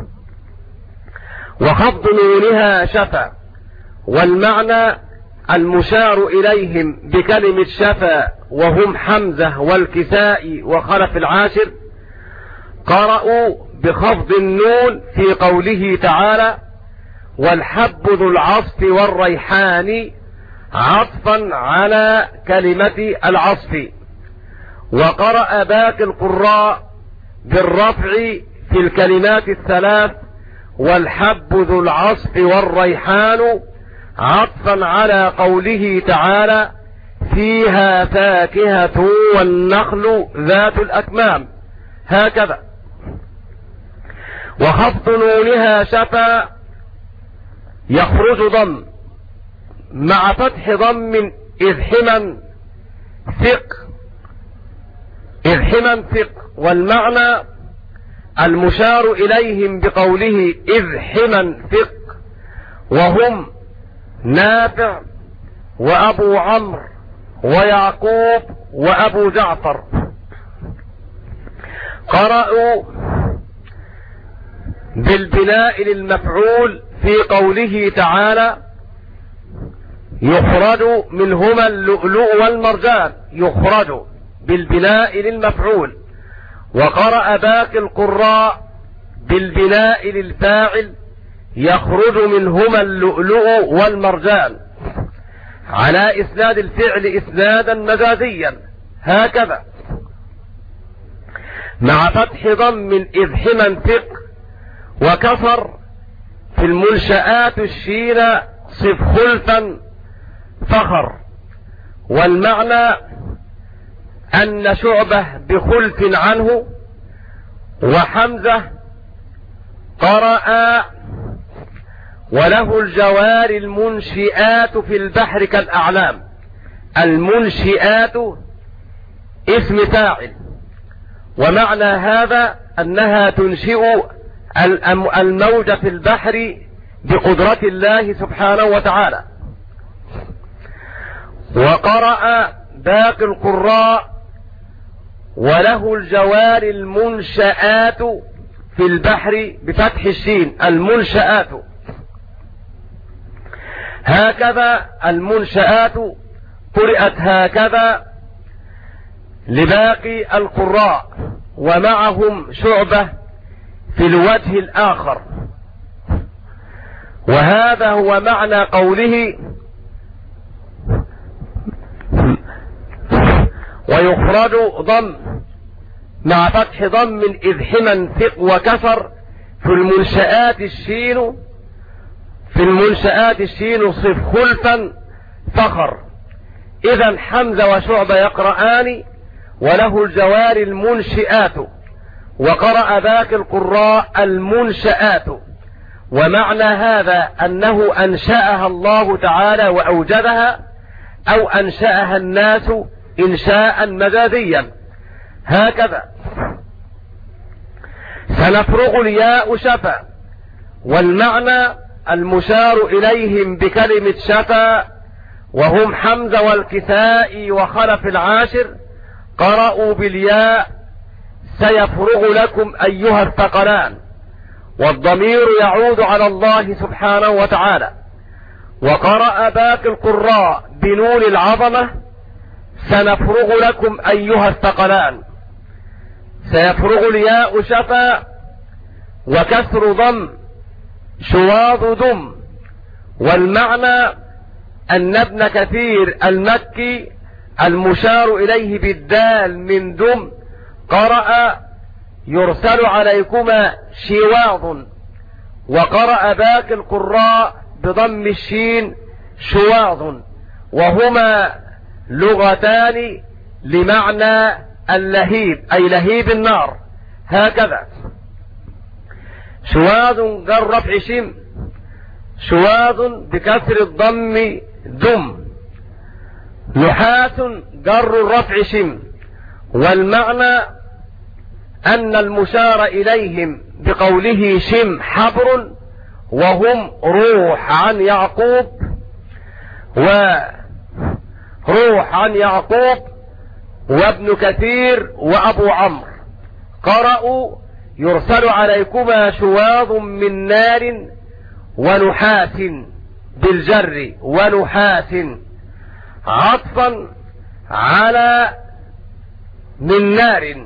وخفض نونها شفا، والمعنى المشار إليهم بكلمة شفا وهم حمزة والكسائي وخلف العاشر قرأوا بخفض النون في قوله تعالى: والحب ذو العصف والريحان، عطفا على كلمة العصف. وقرأ باقي القراء بالرفع في الكلمات الثلاث: والحب ذو العصف والريحان، عطفا على قوله تعالى: فيها فاكهة والنخل ذات الأكمام هكذا. وخفض نونها شفا يخرج ضم، مع فتح ضم إذ حما ثق، إذ حما ثق. والمعنى المشار إليهم بقوله إذ حما ثق وهم نافع وأبو عمرو ويعقوب وأبو جعفر. قرأوا بالبناء للمفعول في قوله تعالى: يخرج منهما اللؤلؤ والمرجان، يخرج بالبناء للمفعول. وقرأ باقي القراء بالبناء للفاعل: يخرج منهما اللؤلؤ والمرجان، على إسناد الفعل إسنادا مجازيا هكذا. مع فتح ضم إذ حما ثق، وكسر في المنشآت الشين صف خلفا فخر. والمعنى أن شعبة بخلف عنه وحمزة قرأ: وله الجوار المنشئات في البحر كالأعلام. المنشئات اسم فاعل، ومعنى هذا أنها تنشئ الموج في البحر بقدرة الله سبحانه وتعالى. وقرأ باقي القراء: وله الجوار المنشآت في البحر بفتح الشين، المنشآت هكذا. المنشآت قرأت هكذا لباقي القراء، ومعهم شعبة في الوجه الآخر. وهذا هو معنى قوله: ويخرج ضم مع فتح ضم إذ حما ثق وكسر. في المنشآت الشين في المنشآت الشين صف خلفا فخر. إذا حمزة وشعبة يقرآن وله الجوار المنشئات، وقرأ باقي القراء المنشآت. ومعنى هذا أنه أنشأها الله تعالى وأوجدها، أو أنشأها الناس إنشاء مجازيا. هكذا سنفرغ الياء شفا، والمعنى المشار إليهم بكلمة شفا وهم حمزة والكسائي وخلف العاشر قرأوا بالياء سيفرغ لكم أيها الثقلان، والضمير يعود على الله سبحانه وتعالى. وقرأ باقي القراء بنون العظمة سنفرغ لكم أيها الثقلان. سيفرغ الياء شفا وكسر ضم شواظ دم. والمعنى أن ابن كثير المكي المشار إليه بالدال من دم قرأ يرسل عليكما شواظ، وقرأ باقي القراء بضم الشين شواظ، وهما لغتان لمعنى اللهيب أي لهيب النار. هكذا شواظ جر رفع شم، شواظ بكسر الضم دم، نحاس جر الرفع شم. والمعنى أن المشار إليهم بقوله شم حبر وهم روح عن يعقوب، وروح عن يعقوب وابن كثير وأبو عمرو قرأوا يرسل عليكما شواظ من نار ونحاس بالجر ونحاس، عطفا على من نار.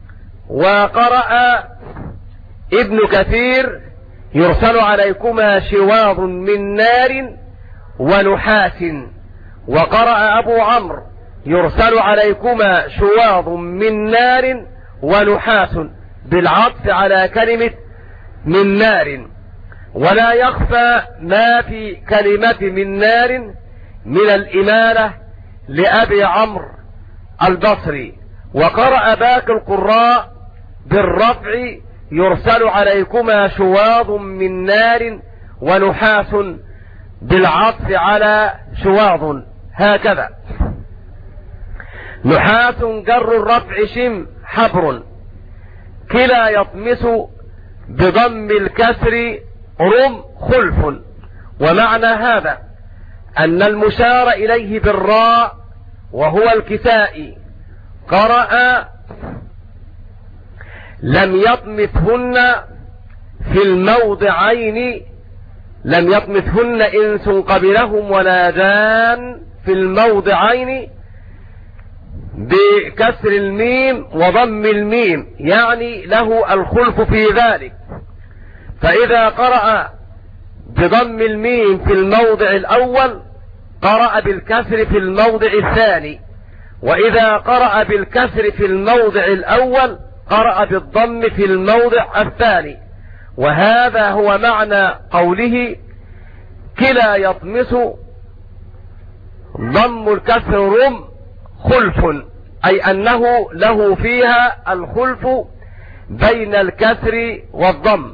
وقرأ ابن كثير يرسل عليكما شواظ من نار ونحاس، وقرأ أبو عمرو يرسل عليكما شواظ من نار ونحاس بالعطف على كلمة من نار. ولا يخفى ما في كلمة من نار من الإمالة لأبي عمرو البصري. وقرأ باقي القراء بالرفع يرسل عليكما شواظ من نار ونحاس بالعطف على شواظ. هكذا نحاس جر الرفع شم حبر، كلا يطمس بضم الكسر رم خلف. ومعنى هذا أن المشار إليه بالراء وهو الكسائي قرأ لم يطمثهن في الموضعين، لم يطمثهن إنس قبلهم ولا جان في الموضعين بكسر الميم وضم الميم، يعني له الخلف في ذلك. فإذا قرأ بضم الميم في الموضع الأول قرأ بالكسر في الموضع الثاني، وإذا قرأ بالكسر في الموضع الأول قرأ بالضم في الموضع الثاني. وهذا هو معنى قوله كلا يطمس ضم الكسر رم خلف، أي أنه له فيها الخلف بين الكسر والضم.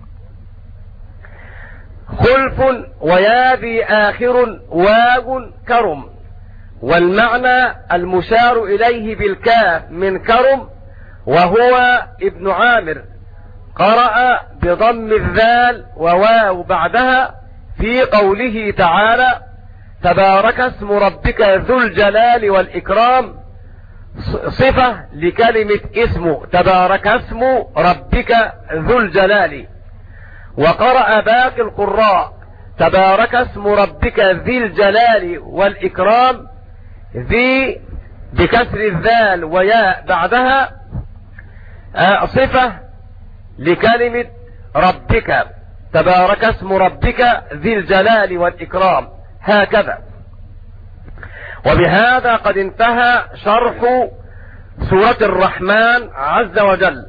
خلف وياذي آخر واو كرم. والمعنى المشار إليه بالكاف من كرم وهو ابن عامر قرأ بضم الذال وواو بعدها في قوله تعالى تبارك اسم ربك ذو الجلال والإكرام، صفة لكلمة اسم تبارك اسم ربك ذو الجلال. وقرأ باقي القراء تبارك اسم ربك ذي الجلال والإكرام، ذي بكسر الذال وياء بعدها صفة لكلمة ربك تبارك اسم ربك ذي الجلال والإكرام. هكذا. وبهذا قد انتهى شرح سورة الرحمن عز وجل.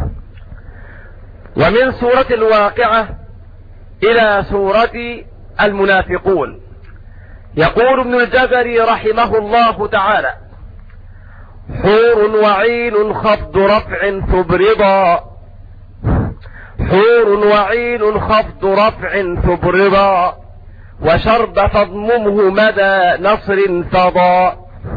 ومن سورة الواقعة إلى سورة المنافقون. يقول ابن الجزري رحمه الله تعالى: حور وعين خفض رفع ثبرضا، حور وعين خفض رفع ثبرضا، وشرب فاضممه مدى نصر فضا.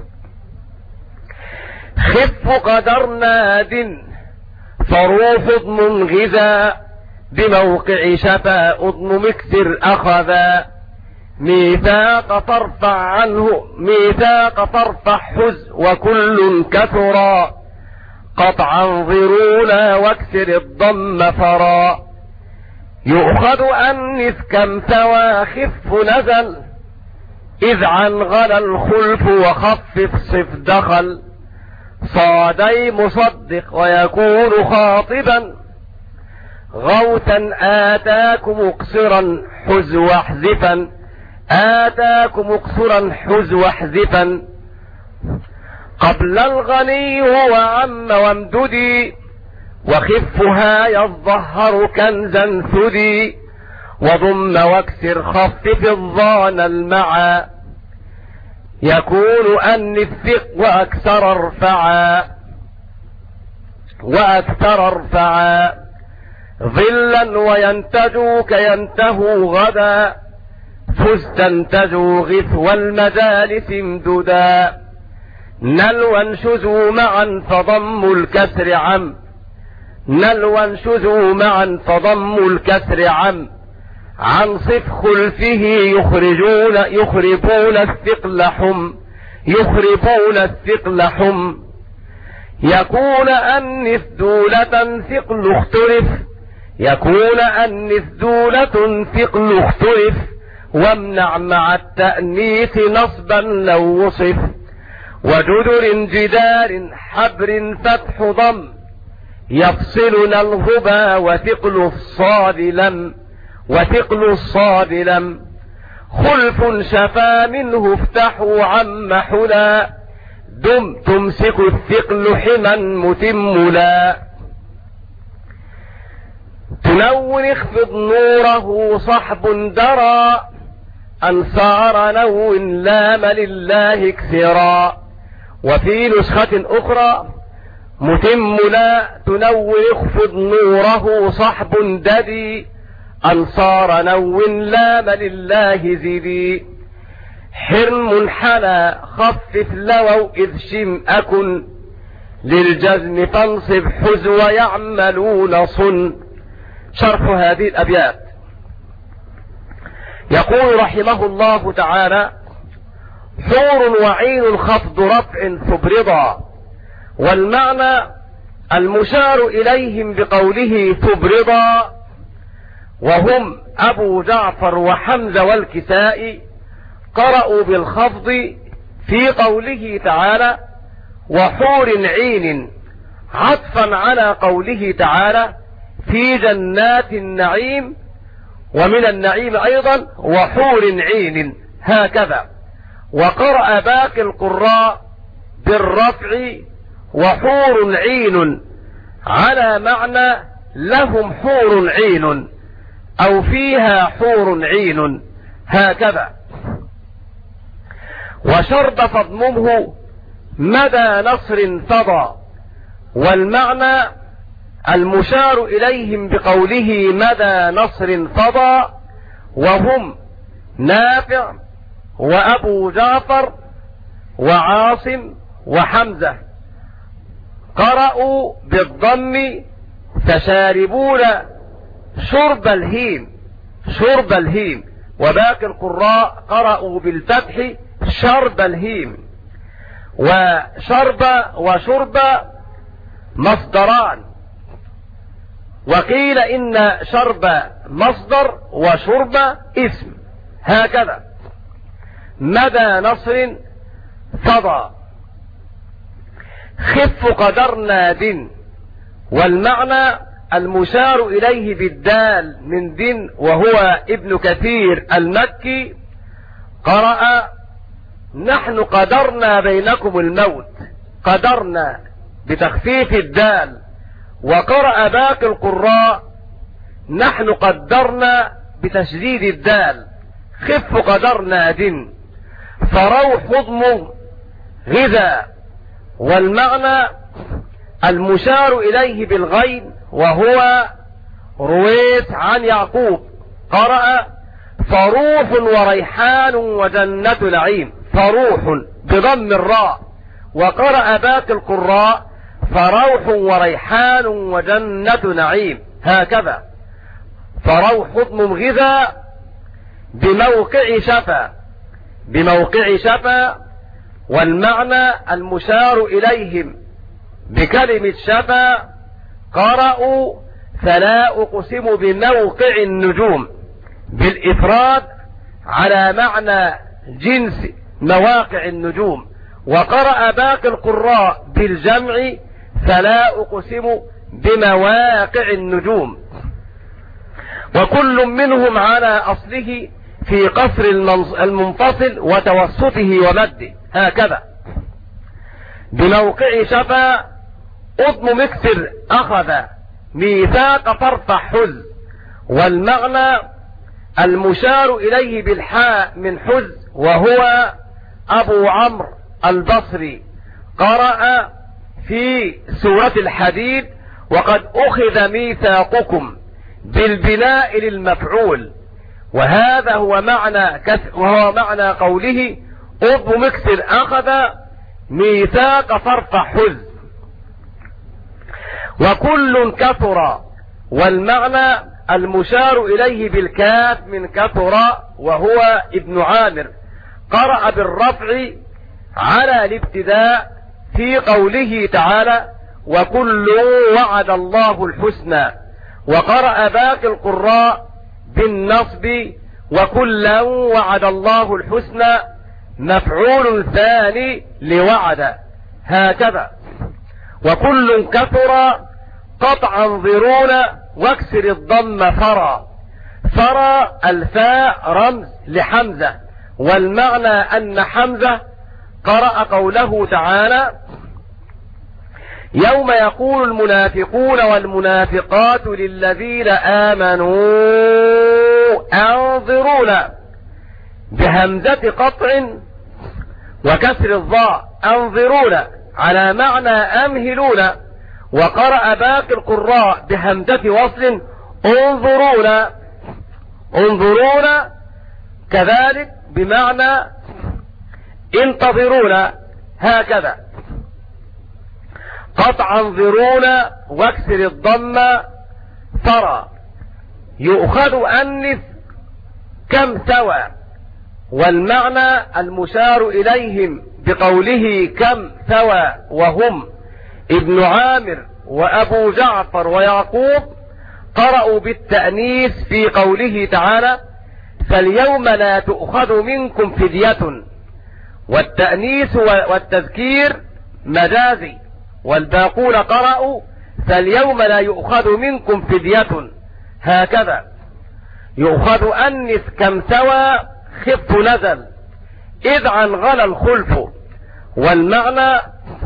خف قدر ناد فروح اضم غذا، بموقع شفا اضم مكسر اخذا. ميثاق ترفع عنه ميثاق ترفع حز وكل كثرا، قطعا ضرولا واكسر الضم فرا. يؤخذ أنث كم ثوى خف نزل، إذ عن غلا الخلف وخفف صف دخل. صادي مصدق ويكون خاطبا، غوثا آتاك مقصرا حز واحذفا، آتاك مقصرا حز واحذفا. قبل الغني هو عم وامددي، وخفها يظهر كنزا ثدي. وضم واكسر خفف الظان المعا، يكون أن الثق وأكثر ارفعا وأكثر ارفعا. ظلا وينتجوا كينتهوا غدا، فاستنتجوا غث والمجالس امددا. نلوا انشزوا معا فضموا الكسر عم، نلوا انشزوا معا فضموا الكسر عم. عن صف خلفه يخرجون يخربون الثقل حم، يخربون الثقل حم. يكون أنث دولة ثقل اختلف، يكون أنث دولة ثقل اختلف. وامنع مع التأنيث نصبا لو وصف. وجدر جدار حبر فتح ضم، يفصلنا الغبا وثقل الصاد لم، وثقل الصاد لم. خلف شفا منه افتحوا عم حلا، دم تمسك الثقل حما متملا. تنور اخفض نوره صحب درى، أنصار نو لام لله اكسرا. وفي نسخة أخرى متم لا تنور اخفض نوره صحب ددي، أنصار نو لام لله زدي. حرم حلا خفف لووا إذ شم أكن، للجزم تنصب حزو يعملون صن. شرح هذه الأبيات. يقول رحمه الله تعالى: حور وعين خفض رفع ثبرضا. والمعنى المشار إليهم بقوله ثبرضا، وهم أبو جعفر وحمزة والكسائي، قرأوا بالخفض في قوله تعالى: وحور عين، عطفا على قوله تعالى: في جنات النعيم. ومن النعيم أيضا وحور عين، هكذا. وقرأ باقي القراء بالرفع وحور عين، على معنى لهم حور عين أو فيها حور عين، هكذا. وشرب فاضممه مدى نصر فضى. والمعنى المشار إليهم بقوله مدى نصر فضى، وهم نافع وأبو جعفر وعاصم وحمزة، قرأوا بالضم فشاربون شرب الهيم، شرب الهيم. وباقي القراء قرأوا بالفتح شرب الهيم. وشرب وشرب مصدران، وقيل إن شرب مصدر وشرب اسم، هكذا. مدى نصر فضى. خف قدر ناد. والمعنى المشار إليه بالدال من دين، وهو ابن كثير المكي، قرأ نحن قدرنا بينكم الموت، قدرنا بتخفيف الدال. وقرأ باقي القراء نحن قدرنا بتشديد الدال، خف قدرنا دن، فروح ضم غذا. والمعنى المشار إليه بالغين وهو رويس عن يعقوب، قرأ فروح وريحان وجنة نعيم، فروح بضم الراء. وقرأ باقي القراء فروح وريحان وجنة نعيم، هكذا. فروح ضم غذا بموقع شفا، بموقع شفا. والمعنى المشار إليهم بكلمة شفا قرأوا فلا أقسم بموقع النجوم بالإفراد على معنى جنس مواقع النجوم. وقرأ باقي القراء بالجمع فلا أقسم بمواقع النجوم. وكل منهم على أصله في قصر المنفصل وتوسطه ومده، هكذا. بموقع شفا أضم مكسر أخذ ميثاق فارفع حز. والمعنى المشار إليه بالحاء من حز وهو أبو عمرو البصري، قرأ في سورة الحديد وقد أخذ ميثاقكم بالبناء للمفعول. وهذا هو معنى وهو معنى قوله أضم مكسر أخذ ميثاق فارفع حز. وكل كثر، والمعنى المشار إليه بالكاف من كثر وهو ابن عامر، قرأ بالرفع على الابتداء في قوله تعالى وكل وعد الله الحسنى. وقرأ باقي القراء بالنصب وكلا وعد الله الحسنى مفعول ثاني لوعد، هكذا. وكل كثر قطعا ضرون واكسر الضم فرى. فرى الفاء رمز لحمزة. والمعنى أن حمزة قرأ قوله تعالى يوم يقول المنافقون والمنافقات للذين آمنوا أنظرونا بهمزة قطع وكسر الضاء، أنظرونا على معنى أمهلونا. وقرأ باقي القراء بهمزة وصل انظرونا، انظرونا كذلك بمعنى انتظرونا، هكذا. قطعا انظرونا واكسر الضم ترى. يؤخذ أنث كم سوى. والمعنى المشار إليهم بقوله كم سوى وهم ابن عامر وأبو جعفر ويعقوب قرأوا بالتأنيث في قوله تعالى فاليوم لا تؤخذ منكم فدية. والتأنيث والتذكير مجازي. والباقون قرأوا فاليوم لا يؤخذ منكم فدية، هكذا. يؤخذ أنث كم سوى خف نزل إذ عن غلا الخلف. والمعنى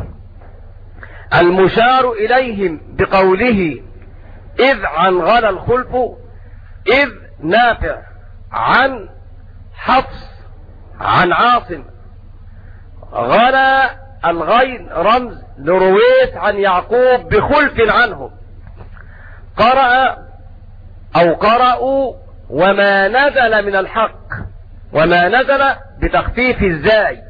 المشار إليهم بقوله إذ عن غلا الخلف، إذ نافع عن حفص عن عاصم، غلا الغين رمز لرويس عن يعقوب بخلف عنه. قرأ أو قرأوا وما نزل من الحق، وما نزل بتخفيف الزاي.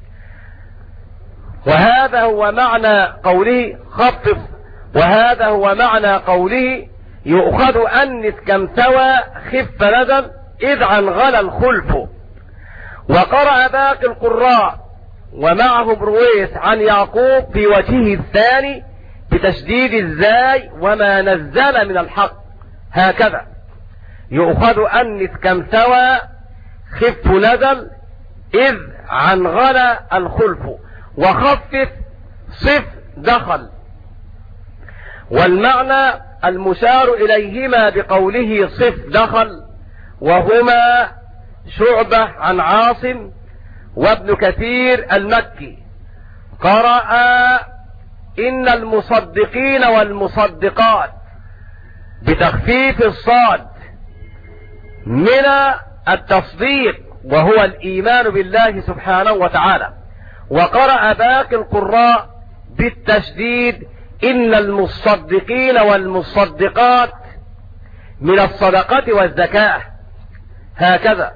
وهذا هو معنى قوله خفف. وهذا هو معنى قوله يؤخذ أنث كم سوى خف نزل إذ عن غلا الخلف. وقرأ باقي القراء ومعهم رويس عن يعقوب في وجهه الثاني بتشديد الزاي وما نزل من الحق، هكذا. يؤخذ أنث كم سوى خف نزل إذ عن غلا الخلف. وخفف صف دخل. والمعنى المشار إليهما بقوله صف دخل وهما شعبة عن عاصم وابن كثير المكي قرأ إن المصدقين والمصدقات بتخفيف الصاد من التصديق وهو الإيمان بالله سبحانه وتعالى. وقرأ باقي القراء بالتشديد إن المصدقين والمصدقات من الصدقة والزكاة، هكذا.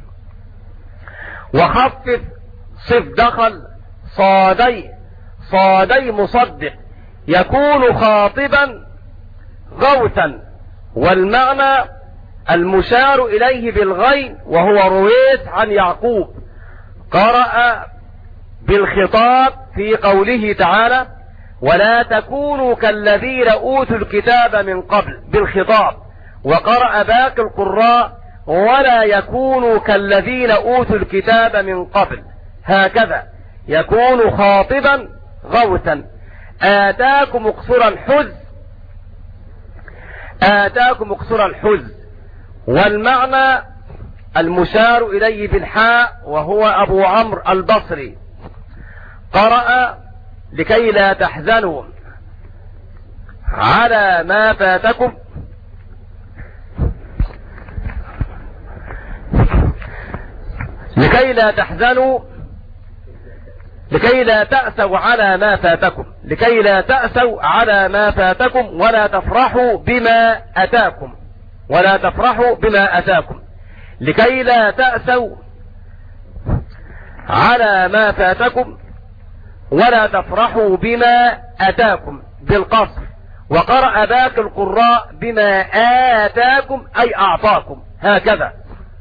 وخفف صف دخل صادي صادي مصدق يكون خاطبا غوثا، والمعنى المشار إليه بالغين وهو رويس عن يعقوب. قرأ بالخطاب في قوله تعالى ولا تكونوا كالذين أوتوا الكتاب من قبل بالخطاب. وقرأ باقي القراء ولا يكونوا كالذين أوتوا الكتاب من قبل، هكذا يكون خاطبا غوثا. آتاكم اقصرا حز آتاكم اقصرا الحز، والمعنى المشار إليه بالحاء وهو أبو عمرو البصري. قرأ لكي لا تحزنوا على ما فاتكم لكي لا تحزنوا لكي لا تأسوا على ما فاتكم لكي لا تأسوا على ما فاتكم ولا تفرحوا بما أتاكم ولا تفرحوا بما أتاكم لكي لا تأسوا على ما فاتكم ولا تفرحوا بما أتاكم بالقصر. وقرأ باقي القراء بما آتاكم أي أعطاكم، هكذا.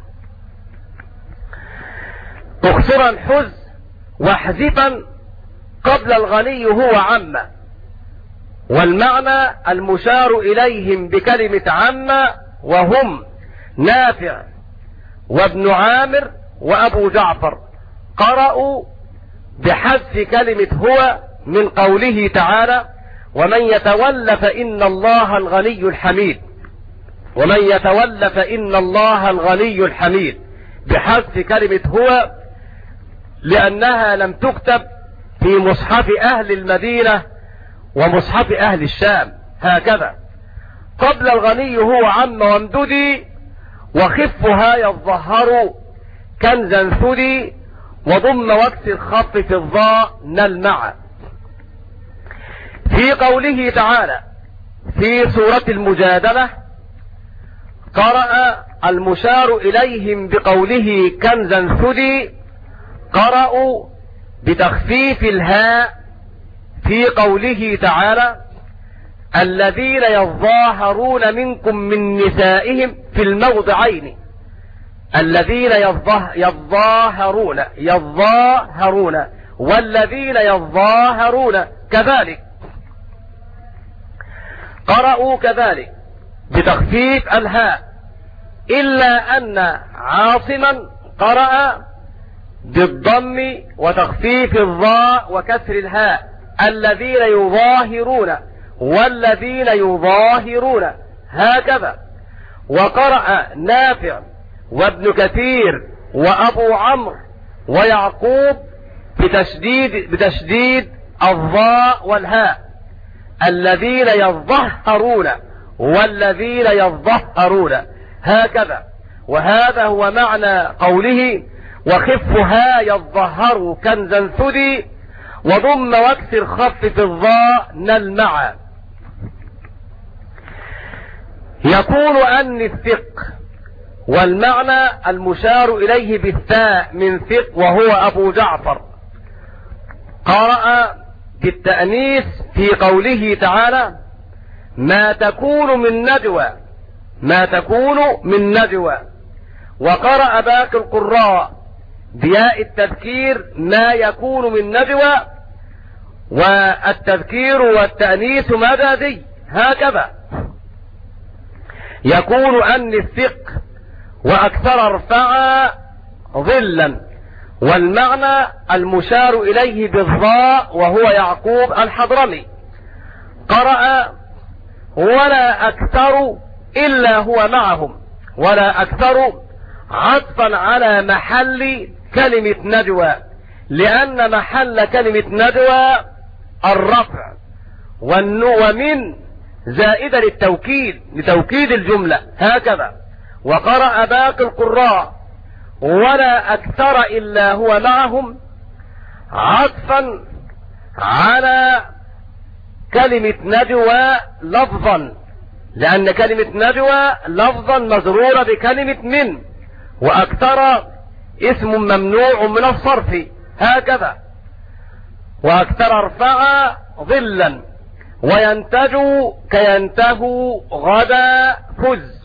اقصرا حز واحذفا قبل الغني هو عم، والمعنى المشار إليهم بكلمة عم وهم نافع وابن عامر وأبو جعفر. قرأوا بحذف كلمة هو من قوله تعالى ومن يتول فإن الله الغني الحميد ومن يتول فإن الله الغني الحميد بحذف كلمة هو، لأنها لم تكتب في مصحف أهل المدينة ومصحف أهل الشام، هكذا. قبل الغني هو عم وامددي وخفها يظهر كنزا ثدي وضم واكسر خف في الضاء نل مع. في قوله تعالى في سورة المجادلة قرأ المشار إليهم بقوله كنزا ثدي، قرأوا بتخفيف الهاء في قوله تعالى الذين يظاهرون منكم من نسائهم في الموضعين الذين يظاهرون يظاهرون والذين يظاهرون كذلك. قرأوا كذلك بتخفيف الهاء، إلا أن عاصما قرأ بالضم وتخفيف الضاء وكسر الهاء الذين يظاهرون والذين يظاهرون، هكذا. وقرأ نافع وابن كثير وأبو عمرو ويعقوب بتشديد بتشديد الضاء والهاء الذين يظهرون والذين يظهرون، هكذا. وهذا هو معنى قوله وخفها يظهر كنزا ثدي وضم واكسر خفف الضاء نل مع. يكون أن الثق، والمعنى المشار إليه بالثاء من ثق وهو أبو جعفر. قرأ بالتأنيث في قوله تعالى ما تكون من نجوى ما تكون من نجوى. وقرأ باقي القراء بياء التذكير ما يكون من نجوى، والتذكير والتأنيث مددي، هكذا. يكون أن الثق وأكثر ارفعا ظلا، والمعنى المشار إليه بالضاء وهو يعقوب الحضرمي. قرأ ولا أكثر إلا هو معهم، ولا أكثر عطفا على محل كلمة نجوى، لأن محل كلمة نجوى الرفع، ومن زائدة للتوكيد لتوكيد الجملة هكذا. وقرأ باقي القراء ولا أكثر إلا هو معهم عطفا على كلمة نجوى لفظا، لأن كلمة نجوى لفظا مزرورة بكلمة من، وأكثر اسم ممنوع من الصرف هكذا. وأكثر ارفع ظلا، وينتج كينته غدا فز.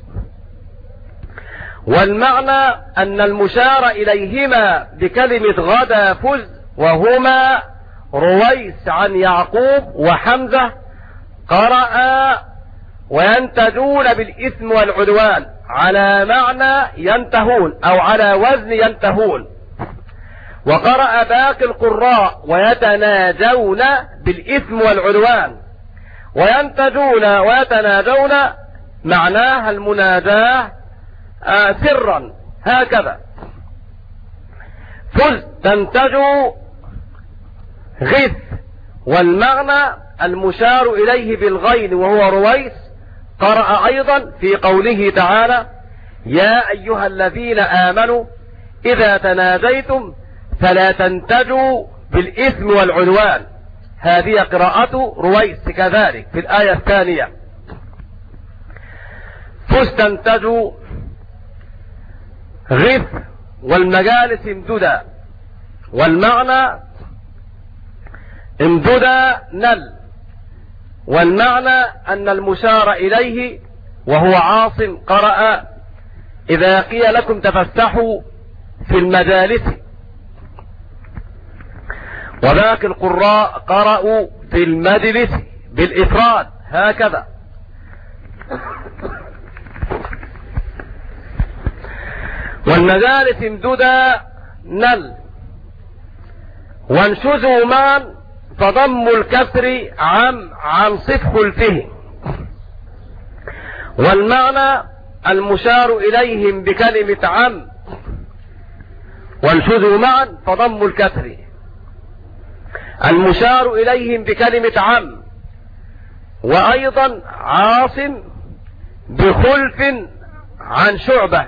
والمعنى أن المشار إليهما بكلمة غدا فز وهما رويس عن يعقوب وحمزة قرأ وينتجون بالإثم والعدوان على معنى ينتهون أو على وزن ينتهون. وقرأ باقي القراء ويتناجون بالإثم والعدوان، وينتجون ويتناجون معناها المناداة آه سرا هكذا. فز تنتج غث، والمعنى المشار إليه بالغين وهو رويس قرأ أيضا في قوله تعالى: يا أيها الذين آمنوا إذا تناجيتم فلا تنتجوا بالإثم والعدوان. هذه قراءة رويس كذلك في الآية الثانية. فز تنتج غث، والمجالس امددا، والمعنى امددا نل، والمعنى أن المشار إليه وهو عاصم قرأ إذا قيل لكم تفسحوا في المجالس. وباقي القراء قرأوا في المجلس بالإفراد هكذا. والمجالس امددا نل، وانشزوا معا فضم الكسر عم عن صف خلفه. والمعنى المشار إليهم بكلمة عم، وانشزوا معا فضم الكسر، المشار إليهم بكلمة عم. وأيضا عاصم بخلف عن شعبة،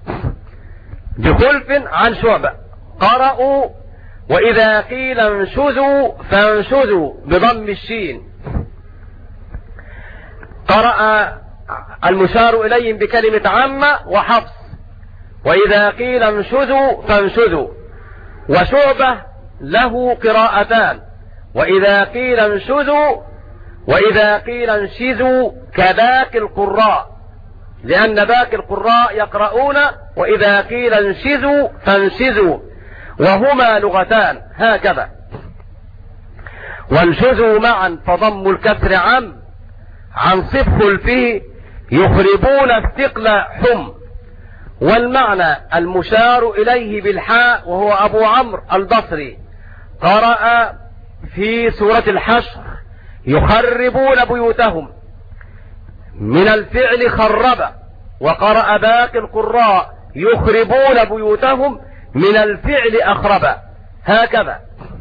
بخلف عن شعبة قرأوا وإذا قيل انشزوا فانشزوا بضم الشين. قرأ المشار إليهم بكلمة عامة وحفص وإذا قيل انشزوا فانشزوا. وشعبة له قراءتان، وإذا قيل انشزوا وإذا قيل انشزوا كباقي القراء، لأن باقي القراء يقرؤون وإذا قيل انشزوا فانشزوا، وهما لغتان هكذا. وانشزوا معا فضم الكسر عم عن صف خلفه يخربون الثقل حم. والمعنى المشار إليه بالحاء وهو أبو عمرو البصري قرأ في سورة الحشر يخربون بيوتهم من الفعل خرب، وقرأ باقي القراء يخربون بيوتهم من الفعل أخرب هكذا.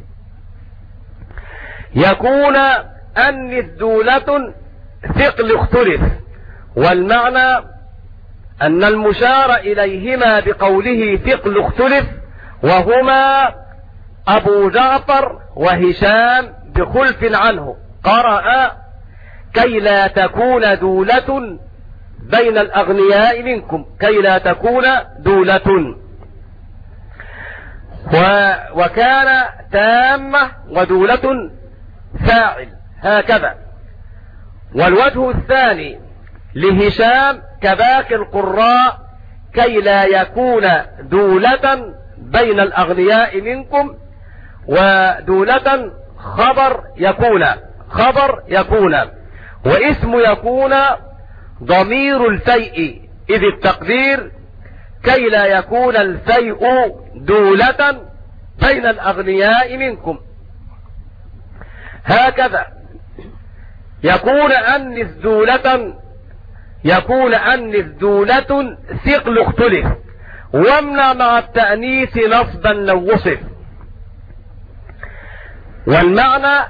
يكون أنث دولة ثقل اختلف، والمعنى أن المشار إليهما بقوله ثقل اختلف وهما أبو جعفر وهشام بخلف عنه قرأ كي لا تكون دولة بين الأغنياء منكم، كي لا تكون دولة. و وكان تامة ودولة فاعل هكذا. والوجه الثاني لهشام كباقي القراء كي لا يكون دولة بين الأغنياء منكم، ودولة خبر يكون خبر يكون واسم يكون ضمير الفيء، إذ التقدير كي لا يكون الفيء دولة بين الأغنياء منكم هكذا. يكون أنث دولة يكون أنث دولة ثقل اختلف، وامنع مع التأنيث نصبا لو وصف. والمعنى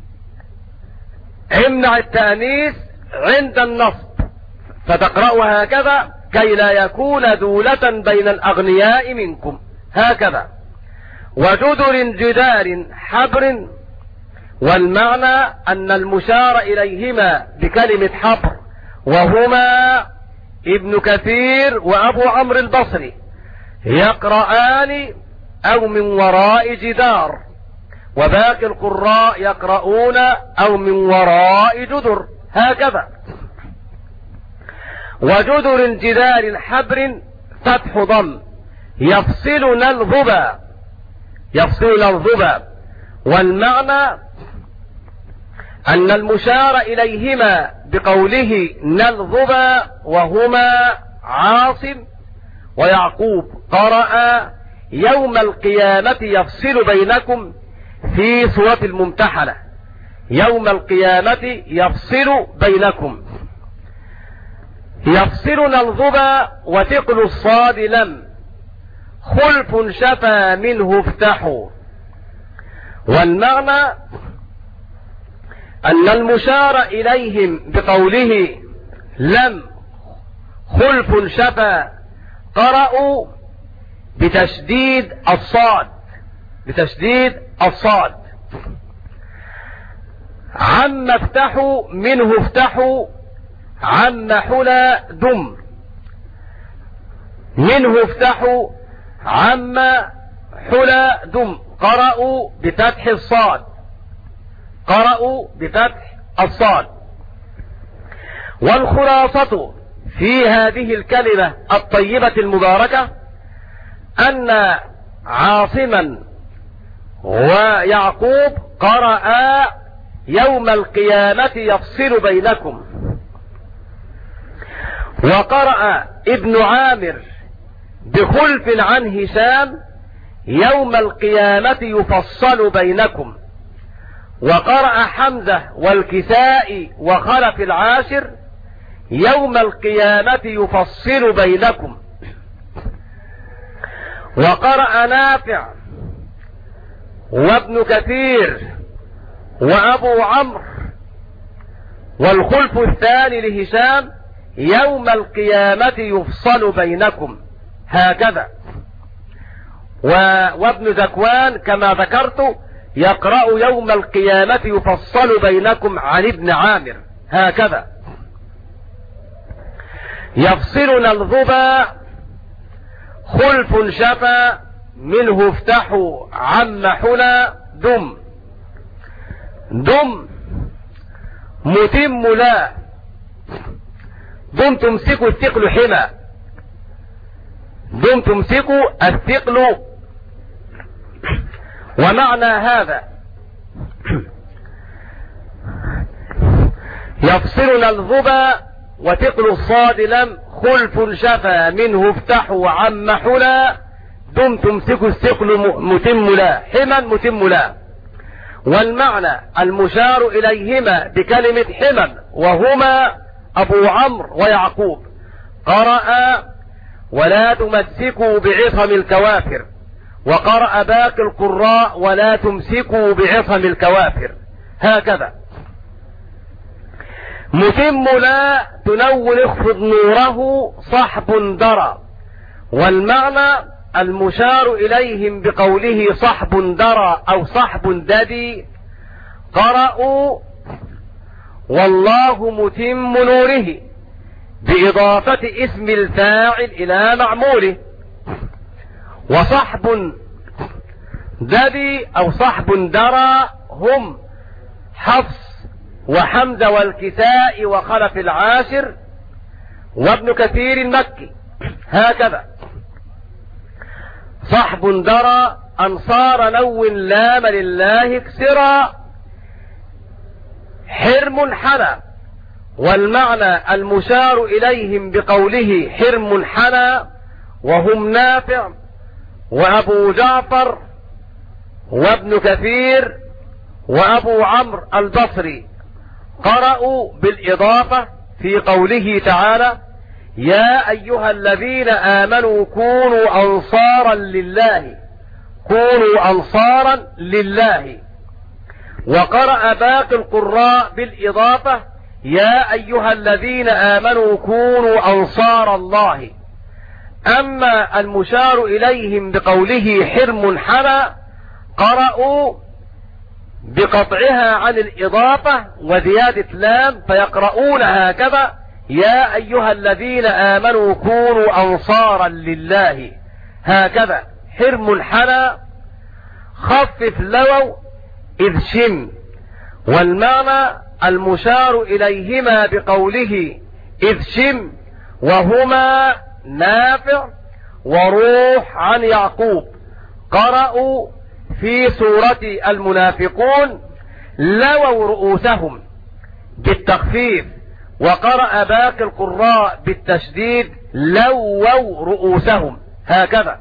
امنع التأنيث عند النصب فتقرأ هكذا كي لا يكون دولة بين الأغنياء منكم هكذا. وجدر جدار حبر، والمعنى أن المشار إليهما بكلمة حبر وهما ابن كثير وأبو عمرو البصري يقرآن أو من وراء جدار، وباقي القراء يقرؤون أو من وراء جدر هكذا. وجدر جدار حبر فتح ضم يفصلنا الظبا، يفصلنا الظبا. والمعنى أن المشار إليهما بقوله نلظبا وهما عاصم ويعقوب قرأ يوم القيامة يفصل بينكم في سورة الممتحنة، يوم القيامة يفصل بينكم. يفصلنا الظبا وثقل الصاد لم خلف شفا منه افتحوا. والمعنى أن المشار إليهم بقوله لم خلف شفا قرأوا بتشديد الصاد، بتشديد الصاد. عم افتحوا منه افتحوا، عم حلا دم منه افتحوا، عم حلا دم قرأوا بفتح الصاد، قرأوا بفتح الصاد. والخلاصة في هذه الكلمة الطيبة المباركة أن عاصما ويعقوب قرأ يوم القيامة يفصل بينكم، وقرأ ابن عامر بخلف عن هشام يوم القيامة يفصل بينكم، وقرأ حمزة والكساء وخلف العاشر يوم القيامة يفصل بينكم، وقرأ نافع وابن كثير وأبو عمرو والخلف الثاني لهشام يوم القيامة يفصل بينكم هكذا. وابن ذكوان كما ذكرت يقرأ يوم القيامة يفصل بينكم عن ابن عامر هكذا. يفصلنا الظبا خلف شفا منه افتحوا عم حلا دم، دم متم لا، دم تمسكوا الثقل حمى، دم تمسكوا الثقل. ومعنى هذا يفصلنا الظبا وثقل الصاد لم خلف شفا منه افتحوا عم حلا دم تمسكوا الثقل متم لا، حمى متم لا. والمعنى المشار إليهما بكلمة حمى وهما أبو عمرو ويعقوب قرأ ولا تمسكوا بعصم الكوافر، وقرأ باقي القراء ولا تمسكوا بعصم الكوافر هكذا. متم لا تنول اخفض نوره صحب درى، والمعنى المشار إليهم بقوله صحب درى أو صحب ددي قرأوا والله متم نوره بإضافة اسم الفاعل إلى معموله. وصحب ددي أو صحب درى هم حفص وحمزة والكساء وخلف العاشر وابن كثير المكي هكذا. صحب درى أنصار نو لام لله اكسرا حرم حنى، والمعنى المشار إليهم بقوله حرم حنى وهم نافع وأبو جعفر وابن كثير وأبو عمرو البصري قرأوا بالإضافة في قوله تعالى يا أيها الذين آمنوا كونوا أنصارا لله، كونوا أنصارا لله. وقرأ باقي القراء بالإضافة يا أيها الذين آمنوا كونوا أنصار الله. أما المشار إليهم بقوله حرم حنى قرأوا بقطعها عن الإضافة وزيادة لام فيقرؤون هكذا يا أيها الذين آمنوا كونوا أنصارا لله، هكذا حرم حنى خفف لووا إذ شم. والمعنى المشار إليهما بقوله إذ شم وهما نافع وروح عن يعقوب قرأوا في سورة المنافقون لووا رؤوسهم بالتخفيف، وقرأ باقي القراء بالتشديد لووا رؤوسهم هكذا.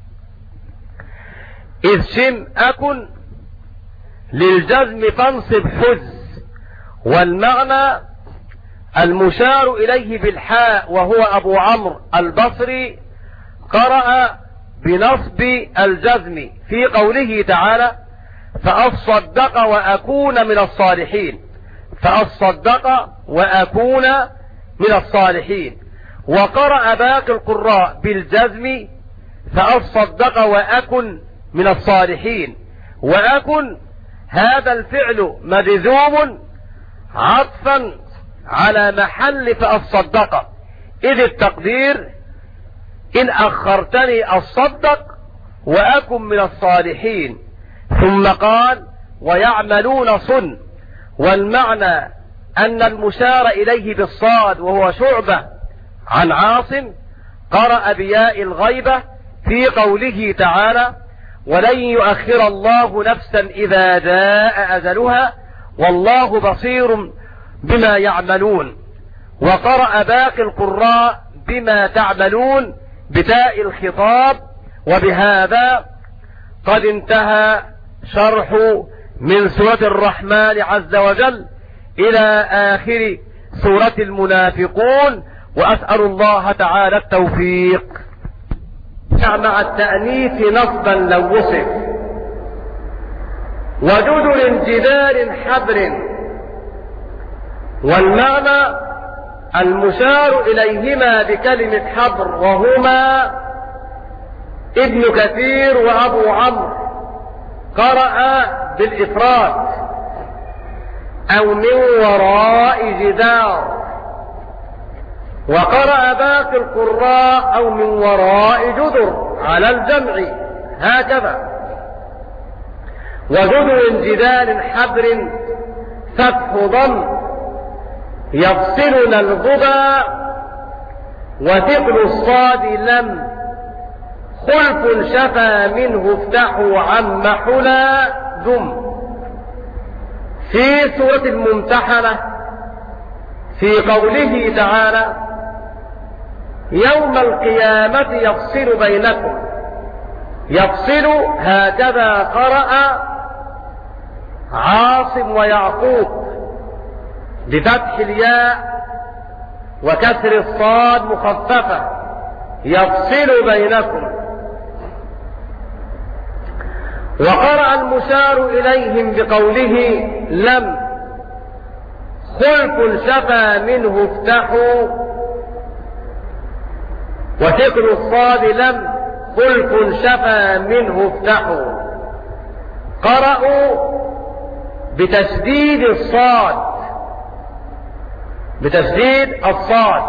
إذ شم أكن للجزم فانصب حز. والمعنى المشار إليه بالحاء وهو أبو عمرو البصري قرأ بنصب الجزم في قوله تعالى فأصدق وأكون من الصالحين، فأصدق وأكون من الصالحين. وقرأ باقي القراء بالجزم فأصدق وأكن من الصالحين. وأكن هذا الفعل مجزوم عطفا على محل فأصدق، إذ التقدير إن أخرتني أصدق وأكن من الصالحين. ثم قال ويعملون صن. والمعنى أن المشار إليه بالصاد وهو شعبة عن عاصم قرأ بياء الغيبة في قوله تعالى ولن يؤخر الله نفسا إذا جاء أجلها والله بصير بما يعملون. وقرأ باقي القراء بما تعملون بتاء الخطاب. وبهذا قد انتهى شرح من سورة الرحمن عز وجل إلى آخر سورة المنافقون، وأسأل الله تعالى التوفيق. مع التأنيث نصبا لو وصف وجدر جدار حبر. والمعنى المشار إليهما بكلمة حبر وهما ابن كثير وأبو عمرو قرأ بالإفراد أو من وراء جدار. وقرأ باقي القراء أو من وراء جدر على الجمع هكذا. وجدر جدار حبر فتح ضم يفصلنا الغبا وثقل الصاد لم خلف شفى منه افتحوا عم حلا ذم. في سورة الممتحنة في قوله تعالى يوم القيامة يفصل بينكم. يفصل هكذا قرأ عاصم ويعقوب بفتح الياء وكسر الصاد مخففة يفصل بينكم. وقرأ المشار إليهم بقوله لم خلف شفى منه افتحوا وثقل الصاد لم خلف شفى منه افتحوا. قرأوا بتشديد الصاد بتشديد الصاد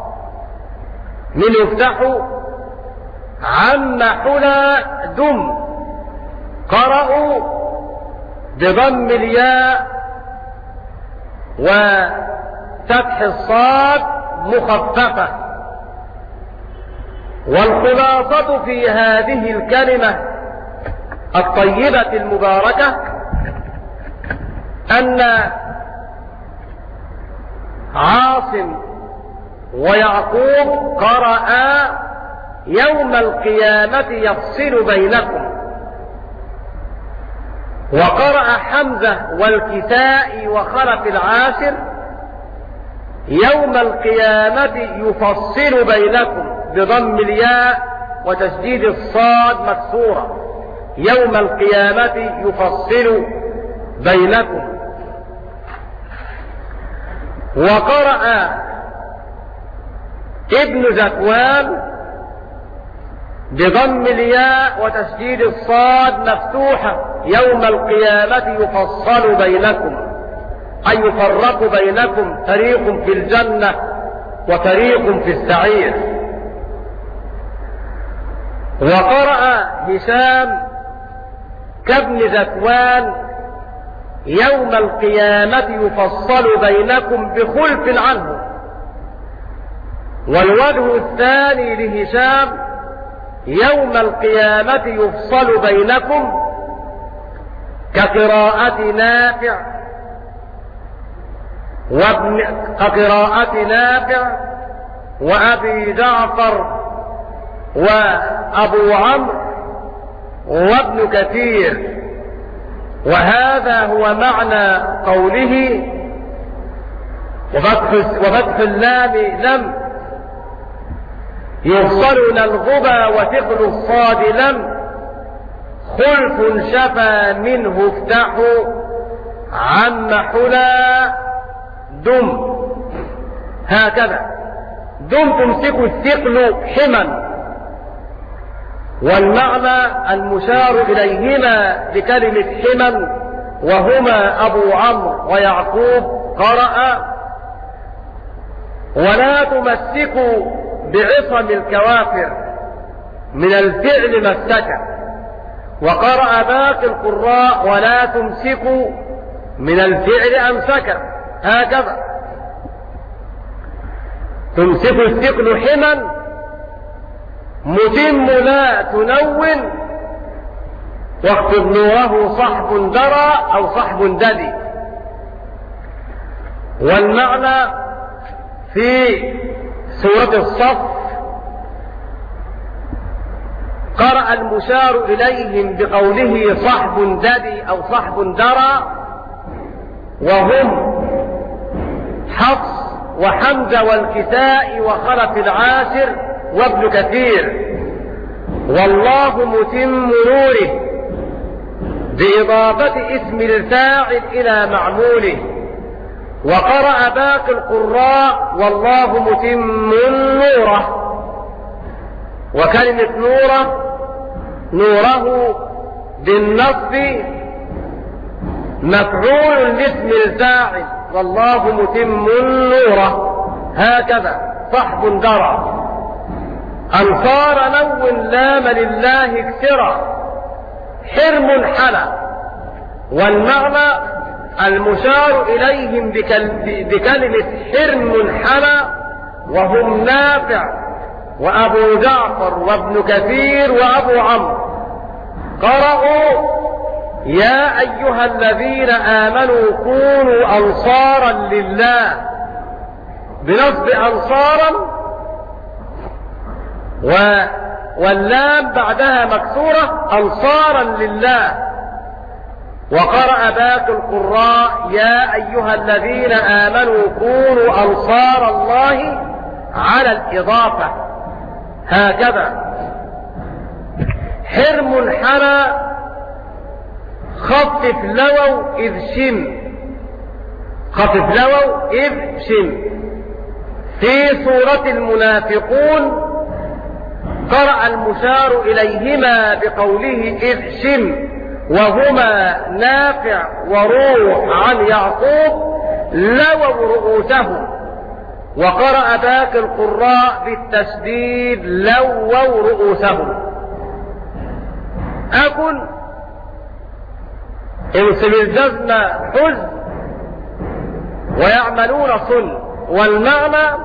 من افتحوا عم حلا دم. قرأوا بضم الياء وفتح الصاد مخففة. والخلاصة في هذه الكلمة الطيبة المباركة أن عاصم ويعقوب قرأ يوم القيامة يفصل بينكم. وقرأ حمزة والكسائي وخلف العاشر يوم القيامة يفصل بينكم بضم الياء وتشديد الصاد مكسورة. يوم القيامة يفصل بينكم. وقرأ ابن ذكوان بضم الياء وتشديد الصاد مفتوحة يوم القيامة يفصل بينكم، أي يفرق بينكم فريق في الجنة وفريق في السعير. وقرأ هشام كابن ذكوان يوم القيامة يفصل بينكم بخلف عنه. والوجه الثاني لهشام يوم القيامة يفصل بينكم كقراءة نافع وابن كقراءة نافع وأبي جعفر وأبو عمرو وابن كثير. وهذا هو معنى قوله وفتح, وفتح اللام لم يفصلون الغبى وثقل الصاد لم خلف شفى منه افتحوا عم حلا دم. هكذا دم تمسك الثقل حما. والمعنى المشار إليهما بكلمة حما وهما أبو عمرو ويعقوب قرأ ولا تمسكوا بعصم الكوافر من الفعل مسك. وقرأ باقي القراء ولا تمسكوا من الفعل أمسك. هكذا تمسك الثقل حما متم لا تنون واخفض نوره صحب درى أو صحب ددي. والمعنى في سورة الصف قرأ المشار إليهم بقوله صحب ددي أو صحب درى وهم حفص وحمزة والكساء وخلف العاشر وابن كثير. والله متم نوره بإضافة اسم الفاعل إلى معموله. وقرأ باقي القراء والله متم نوره. وكلمة نوره نوره بالنصب مفعول لاسم الفاعل والله متم نوره. هكذا صحب درى أنصار نون لام لله اكسرا حرم حلا. والمعنى المشار إليهم بكلمة حرم حلا وهم نافع وأبو جعفر وابن كثير وأبو عمرو قرأوا يا أيها الذين آمنوا كونوا أنصارا لله بنصب أنصارا و واللام بعدها مكسورة أنصارا لله. وقرأ باقي القراء يا أيها الذين آمنوا كونوا أنصار الله على الإضافة. هكذا حرم حلا خفف لووا إذ شم خفف لووا إذ شم. في سورة المنافقون قرأ المشار إليهما بقوله إذ شم وهما نافع وروح عن يعقوب لووا رؤوسهم. وقرأ باقي القراء بالتشديد لووا رؤوسهم. أكن انصب الجزم حزن ويعملون صن. والمعنى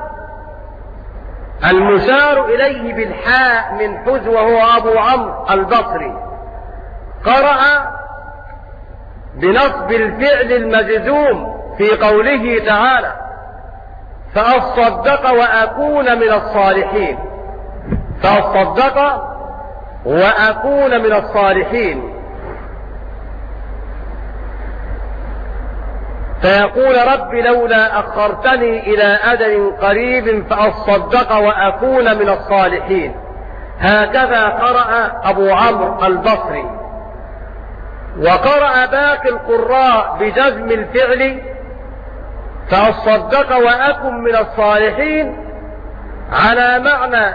المشار إليه بالحاء من حز وهو أبو عمرو البصري قرأ بنصب الفعل المجزوم في قوله تعالى فأصدق وأكون من الصالحين. فأصدق وأكون من الصالحين. فيقول رب لولا أخرتني إلى أجل قريب فأصدق وأكون من الصالحين. هكذا قرأ أبو عمرو البصري. وقرأ باقي القراء بجزم الفعل فأصدق وأكن من الصالحين على معنى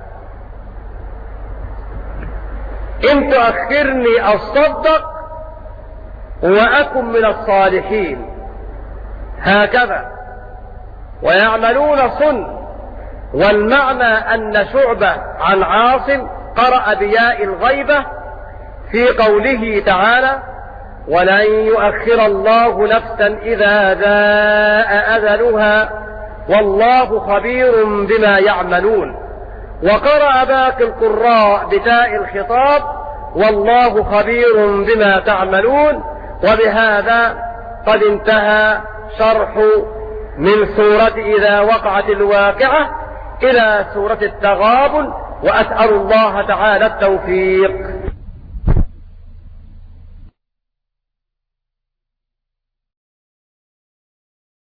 إن تؤخرني أصدق وأكن من الصالحين. هكذا ويعملون صن. والمعنى أن شعبة عن عاصم قرأ بياء الغيبة في قوله تعالى ولن يؤخر الله نفسا إذا جاء أجلها والله خبير بما يعملون. وقرأ باقي القراء بتاء الخطاب والله خبير بما تعملون. وبهذا قد انتهى شرح من سورة إذا وقعت الواقعة إلى سورة التغابن، وأسأل الله تعالى التوفيق.